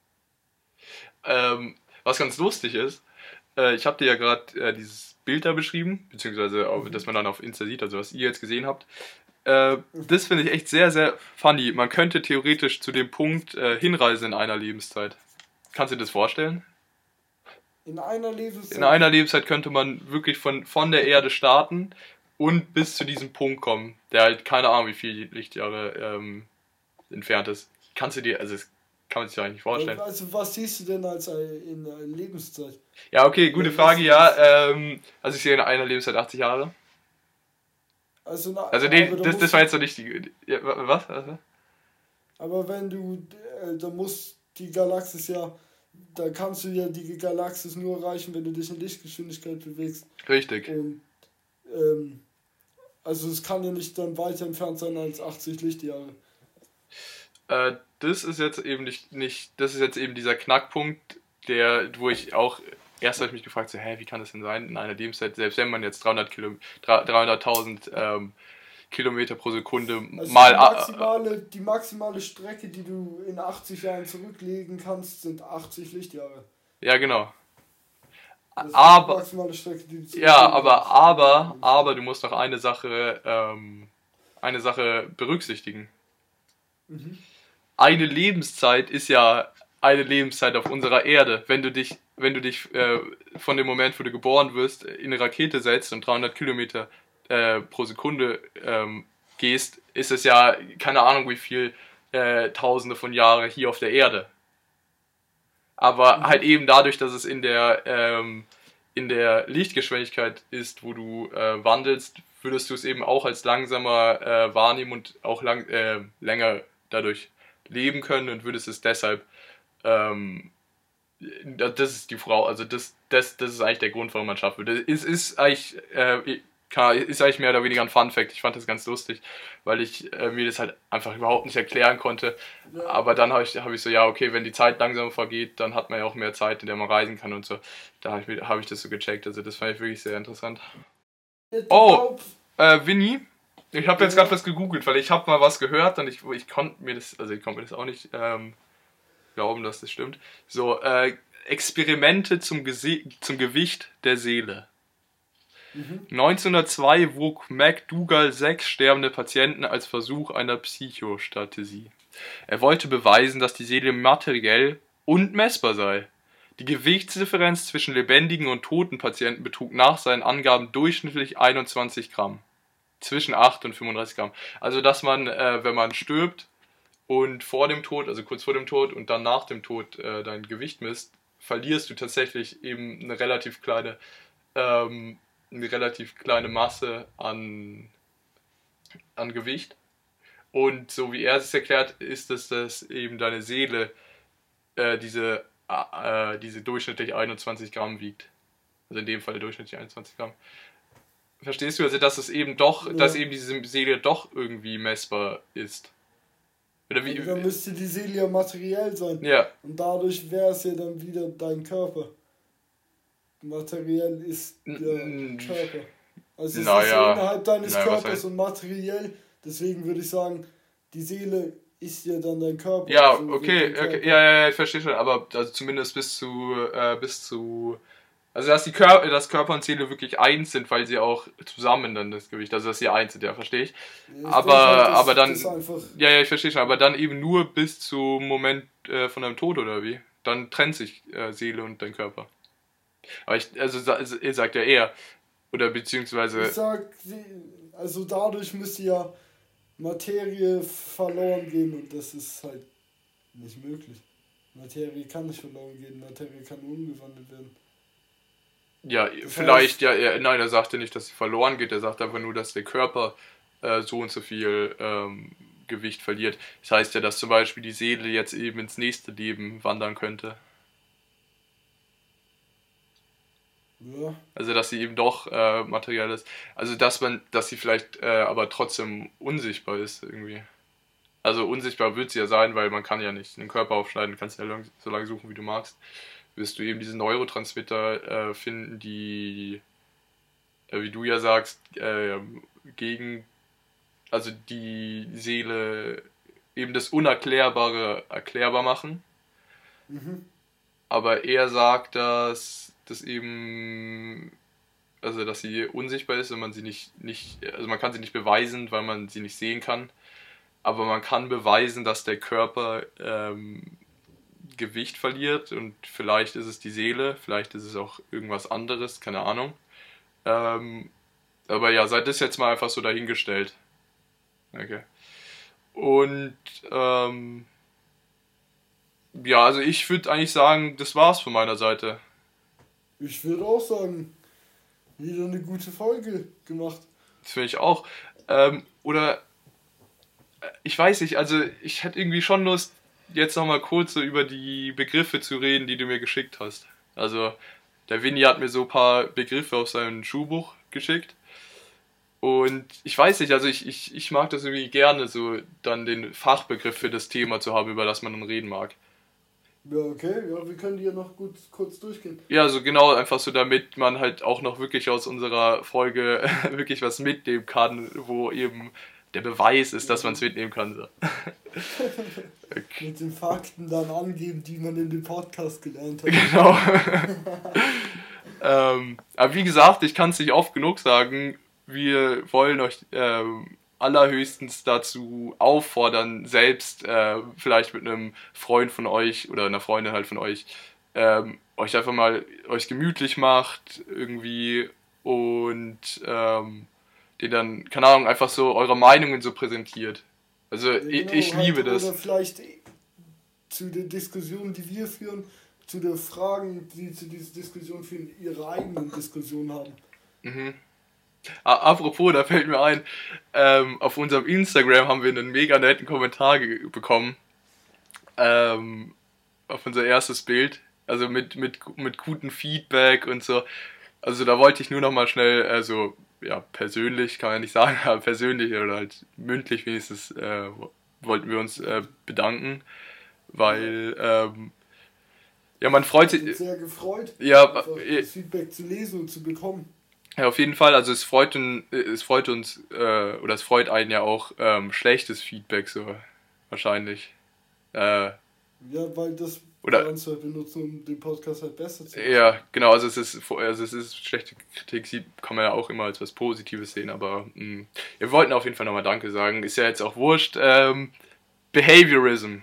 Ähm, was ganz lustig ist, äh, ich habe dir ja gerade äh, dieses Bild da beschrieben, beziehungsweise auch, das man dann auf Insta sieht, also was ihr jetzt gesehen habt. Äh, das finde ich echt sehr, sehr funny. Man könnte theoretisch zu dem Punkt äh, hinreisen in einer Lebenszeit. Kannst du dir das vorstellen? In einer Lebenszeit. In einer Lebenszeit könnte man wirklich von, von der Erde starten und bis zu diesem Punkt kommen, der halt keine Ahnung wie viele Lichtjahre ähm, entfernt ist. Kannst du dir, also das kann man sich ja eigentlich nicht vorstellen. Also was siehst du denn als äh, in einer Lebenszeit? Ja, okay, gute Ja, Frage, das ja. Ähm, also ich sehe in einer Lebenszeit achtzig Jahre. Also, na, Also nee, aber da das, musst das war jetzt noch nicht die... Ja, was? Was? Aber wenn du, äh, da muss die Galaxis ja, da kannst du ja die Galaxis nur erreichen, wenn du dich in Lichtgeschwindigkeit bewegst. Richtig. Und, ähm, also es kann ja nicht dann weiter entfernt sein als achtzig Lichtjahre. Äh, das ist jetzt eben nicht, nicht, das ist jetzt eben dieser Knackpunkt, der, wo ich auch, erst habe ich mich gefragt, so, hä, wie kann das denn sein in einer Lebenszeit, selbst wenn man jetzt dreihundert Kilo, dreihunderttausend ähm, Kilometer pro Sekunde Also mal... die maximale, die maximale Strecke, die du in achtzig Jahren zurücklegen kannst, sind achtzig Lichtjahre. Ja, genau. Das ist Aber, die maximale Strecke, die du zurücklegen ja, aber, kannst. aber, aber du musst noch eine Sache, ähm, eine Sache berücksichtigen. Mhm. Eine Lebenszeit ist ja eine Lebenszeit auf unserer Erde. Wenn du dich, wenn du dich äh, von dem Moment, wo du geboren wirst, in eine Rakete setzt und dreihundert Kilometer äh, pro Sekunde ähm, gehst, ist es ja keine Ahnung wie viel äh, Tausende von Jahren hier auf der Erde. Aber Mhm. halt eben dadurch, dass es in der ähm, in der Lichtgeschwindigkeit ist, wo du äh, wandelst, würdest du es eben auch als langsamer äh, wahrnehmen und auch lang, äh, länger dadurch leben können und würdest es deshalb, ähm, das ist die Frau, also das, das, das ist eigentlich der Grund, warum man schafft wird. Es ist eigentlich, äh, ist eigentlich mehr oder weniger ein Fun-Fact. Ich fand das ganz lustig, weil ich äh, mir das halt einfach überhaupt nicht erklären konnte. Ja. Aber dann habe ich, hab ich so, ja, okay, wenn die Zeit langsamer vergeht, dann hat man ja auch mehr Zeit, in der man reisen kann und so. Da habe ich, hab ich das so gecheckt. Also das fand ich wirklich sehr interessant. Ich Oh, glaub, äh, Winnie, ich habe jetzt Ja. gerade was gegoogelt, weil ich habe mal was gehört und ich, ich konnte mir das, also ich konnte mir das auch nicht ähm, glauben, dass das stimmt. So, äh, Experimente zum, Gese zum Gewicht der Seele. Mhm. neunzehnhundertzwei wog MacDougall sechs sterbende Patienten als Versuch einer Psychostatesie. Er wollte beweisen, dass die Seele materiell und messbar sei. Die Gewichtsdifferenz zwischen lebendigen und toten Patienten betrug nach seinen Angaben durchschnittlich einundzwanzig Gramm. Zwischen acht und fünfunddreißig Gramm. Also, dass man, äh, wenn man stirbt und vor dem Tod, also kurz vor dem Tod und dann nach dem Tod äh, dein Gewicht misst, verlierst du tatsächlich eben eine relativ kleine, ähm, eine relativ kleine Masse an, an Gewicht. Und so wie er es erklärt, ist es, dass eben deine Seele äh, diese, äh, diese durchschnittlich einundzwanzig Gramm wiegt. Also in dem Fall durchschnittlich einundzwanzig Gramm. Verstehst du? Also, dass es eben doch, Ja. dass eben diese Seele doch irgendwie messbar ist. Oder wie? dann müsste die Seele ja materiell sein. Ja, Und dadurch wäre es ja dann wieder dein Körper. Materiell ist der Mm, Körper. Also es na ist ja. innerhalb deines Na, was Körpers heißt- und materiell. Deswegen würde ich sagen, die Seele ist ja dann dein Körper. ja, So wie okay, dein okay, Körper. ja, ja, ja, ich verstehe schon, aber also zumindest bis zu, äh, bis zu, also dass die Körper, dass Körper und Seele wirklich eins sind, weil sie auch zusammen dann das Gewicht, also dass sie eins sind, ja, verstehe ich. Ich aber, denk halt, dass- aber dann, dass einfach, ja, ja, ich verstehe schon, aber dann eben nur bis zum Moment äh, von deinem Tod oder wie? Dann trennt sich äh, Seele und dein Körper. Aber ich, also, sa- also ihr sagt ja eher, oder beziehungsweise, Ich sag, sie- also dadurch müsste ja Materie verloren gehen und das ist halt nicht möglich. Materie kann nicht verloren gehen, Materie kann nur umgewandelt werden. ja, Das vielleicht, heißt, ja, er, nein, er sagt ja nicht, dass sie verloren geht, er sagt einfach nur, dass der Körper äh, so und so viel ähm, Gewicht verliert. Das heißt ja, dass zum Beispiel die Seele jetzt eben ins nächste Leben wandern könnte. ja, Also dass sie eben doch äh, materiell ist. Also dass man, dass sie vielleicht äh, aber trotzdem unsichtbar ist irgendwie. Also unsichtbar wird sie ja sein, weil man kann ja nicht den Körper aufschneiden, du kannst ja lang, so lange suchen, wie du magst. Wirst du eben diese Neurotransmitter äh, finden, die, äh, wie du ja sagst, äh, gegen, also die Seele eben das Unerklärbare erklärbar machen. mhm. Aber er sagt, dass das eben, also dass sie unsichtbar ist und man sie nicht, nicht, also man kann sie nicht beweisen, weil man sie nicht sehen kann. Aber man kann beweisen, dass der Körper ähm, Gewicht verliert und vielleicht ist es die Seele, vielleicht ist es auch irgendwas anderes, keine Ahnung. Ähm, aber ja, sei das jetzt mal einfach so dahingestellt. Okay. Und ähm, ja, also ich würde eigentlich sagen, das war's von meiner Seite. Ich würde auch sagen, wieder eine gute Folge gemacht. Das finde ich auch. Ähm, oder äh, ich weiß nicht, also ich hätte irgendwie schon Lust, jetzt nochmal kurz so über die Begriffe zu reden, die du mir geschickt hast. Also der Vinny hat mir so ein paar Begriffe aus seinem Schulbuch geschickt. Und ich weiß nicht, also ich, ich, ich mag das irgendwie gerne, so dann den Fachbegriff für das Thema zu haben, über das man dann reden mag. Ja, okay, ja, wir können die ja noch gut kurz durchgehen. Ja, so genau, einfach so, damit man halt auch noch wirklich aus unserer Folge wirklich was mitnehmen kann, wo eben der Beweis ist, dass man es mitnehmen kann. So. Okay. Mit den Fakten dann angeben, die man in dem Podcast gelernt hat. Genau. ähm, aber wie gesagt, ich kann es nicht oft genug sagen, wir wollen euch ähm, allerhöchstens dazu auffordern, selbst äh, vielleicht mit einem Freund von euch oder einer Freundin halt von euch, ähm, euch einfach mal euch gemütlich macht irgendwie und ähm, den dann, keine Ahnung, einfach so eure Meinungen so präsentiert. Also Ja, ich, genau, ich halt, liebe das. Oder vielleicht zu den Diskussionen, die wir führen, zu den Fragen, die zu dieser Diskussion führen, ihre eigenen Diskussionen haben. Mhm. A- Apropos, da fällt mir ein, ähm, auf unserem Instagram haben wir einen mega netten Kommentar ge- bekommen. Ähm, auf unser erstes Bild. Also mit, mit, mit gutem Feedback und so. Also da wollte ich nur noch mal schnell, also ja, persönlich kann man ja nicht sagen, aber persönlich oder halt mündlich wenigstens äh, wollten wir uns äh, bedanken, weil ähm, ja, man freut Hat uns sich, sehr gefreut, ja, einfach äh, das Feedback zu lesen und zu bekommen. ja, auf jeden Fall, also es freut, un, es freut uns, äh, oder es freut einen ja auch ähm, schlechtes Feedback so wahrscheinlich. Äh, Ja, weil das Oder- kannst du halt benutzen, um den Podcast halt besser zu ja, genau, also es ist, also es ist schlechte Kritik, sieht, kann man ja auch immer als was Positives sehen, aber mh, wir wollten auf jeden Fall nochmal Danke sagen, ist ja jetzt auch wurscht. Ähm, Behaviorism.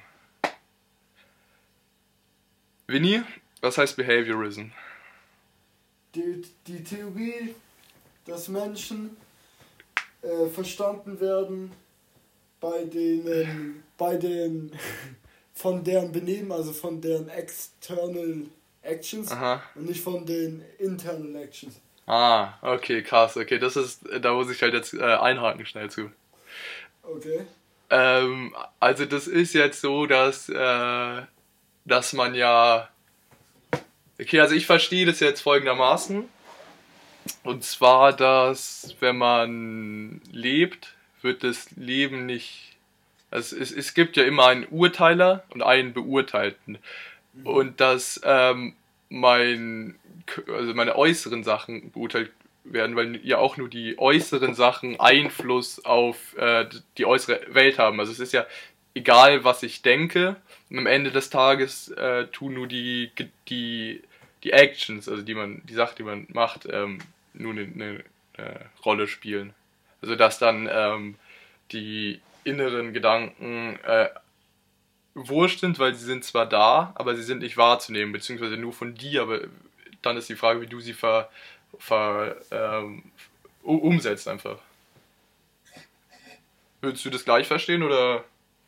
Vinny, was heißt Behaviorism? Die, die Theorie, dass Menschen äh, verstanden werden bei den, bei den, von deren Benehmen, also von deren external actions Aha. und nicht von den internal actions. Ah, okay, krass, okay, das ist, da muss ich halt jetzt äh, einhaken schnell zu. Okay. Ähm, also das ist jetzt so, dass, äh, dass man ja... Okay, also ich verstehe das jetzt folgendermaßen. Und zwar, dass wenn man lebt, wird das Leben nicht... Also es, es gibt ja immer einen Urteiler und einen Beurteilten. Und dass ähm, mein, also meine äußeren Sachen beurteilt werden, weil ja auch nur die äußeren Sachen Einfluss auf äh, die äußere Welt haben. Also es ist ja egal, was ich denke. Und am Ende des Tages äh, tun nur die, die, die Actions, also die man, die Sachen, die man macht, ähm, nur eine, eine, eine Rolle spielen. Also dass dann ähm, die inneren Gedanken äh, wurscht sind, weil sie sind zwar da, aber sie sind nicht wahrzunehmen, beziehungsweise nur von dir aber dann ist die Frage, wie du sie ver, ver, ähm, umsetzt einfach. Würdest du das gleich verstehen oder?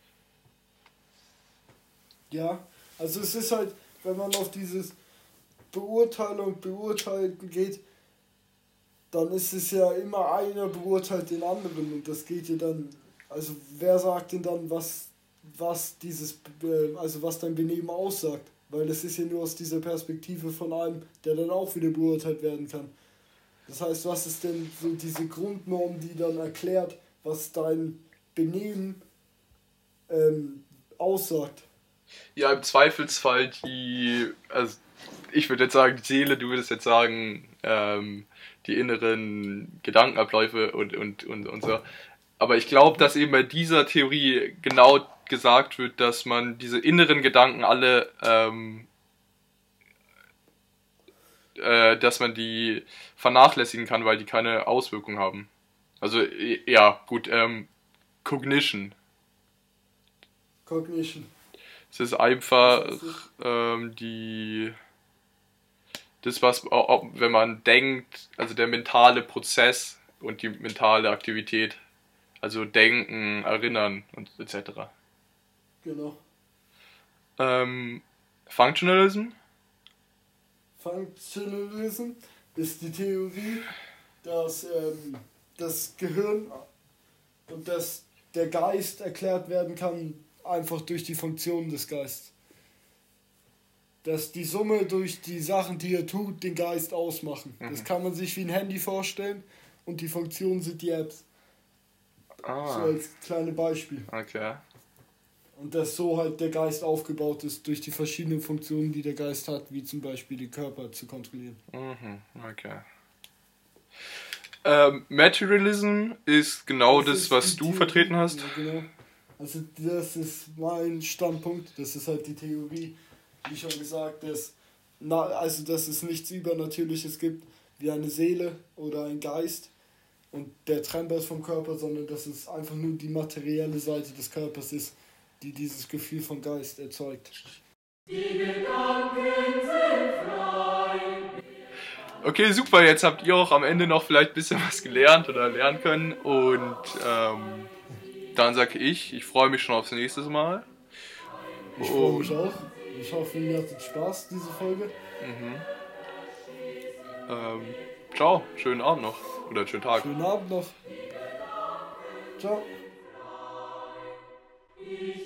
Ja, also es ist halt, wenn man auf dieses Beurteilung, Beurteilen geht, dann ist es ja immer einer beurteilt den anderen und das geht ja dann, also wer sagt denn dann, was, was dieses, äh, also was dein Benehmen aussagt? Weil das ist ja nur aus dieser Perspektive von einem, der dann auch wieder beurteilt werden kann. Das heißt, was ist denn so diese Grundnorm, die dann erklärt, was dein Benehmen ähm, aussagt? Ja, im Zweifelsfall die, also ich würde jetzt sagen die Seele, du würdest jetzt sagen, ähm, die inneren Gedankenabläufe und, und, und, und so. Aber ich glaube, dass eben bei dieser Theorie genau gesagt wird, dass man diese inneren Gedanken alle, ähm, äh, dass man die vernachlässigen kann, weil die keine Auswirkung haben. Also, ja, gut, ähm, Cognition. Cognition. Es ist einfach ähm, die, das, was, wenn man denkt, also der mentale Prozess und die mentale Aktivität, also denken, erinnern und et cetera. Genau. Ähm, Functionalism? Functionalism ist die Theorie, dass ähm, das Gehirn und dass der Geist erklärt werden kann, einfach durch die Funktionen des Geistes. Dass die Summe durch die Sachen, die er tut, den Geist ausmachen. Mhm. Das kann man sich wie ein Handy vorstellen und die Funktionen sind die Apps. Ah. So als kleine Beispiel. Okay. Und dass so halt der Geist aufgebaut ist durch die verschiedenen Funktionen, die der Geist hat, wie zum Beispiel den Körper zu kontrollieren. Mhm. Okay. Ähm, Materialism ist genau das, das ist was du Theorie, vertreten hast. Ja, genau. Also das ist mein Standpunkt, das ist halt die Theorie, wie schon gesagt, dass, na, also dass es nichts Übernatürliches gibt, wie eine Seele oder ein Geist und der trennbar ist vom Körper, sondern dass es einfach nur die materielle Seite des Körpers ist, die dieses Gefühl von Geist erzeugt. Die Gedanken sind frei. Okay, super, jetzt habt ihr auch am Ende noch vielleicht ein bisschen was gelernt oder lernen können und ähm, dann sage ich, ich freue mich schon aufs nächste Mal. Ich freue mich auch. Ich hoffe, ihr hattet Spaß, diese Folge. Mhm. Ähm, ciao, schönen Abend noch. Oder schönen Tag. Schönen Abend noch. Ciao. Ich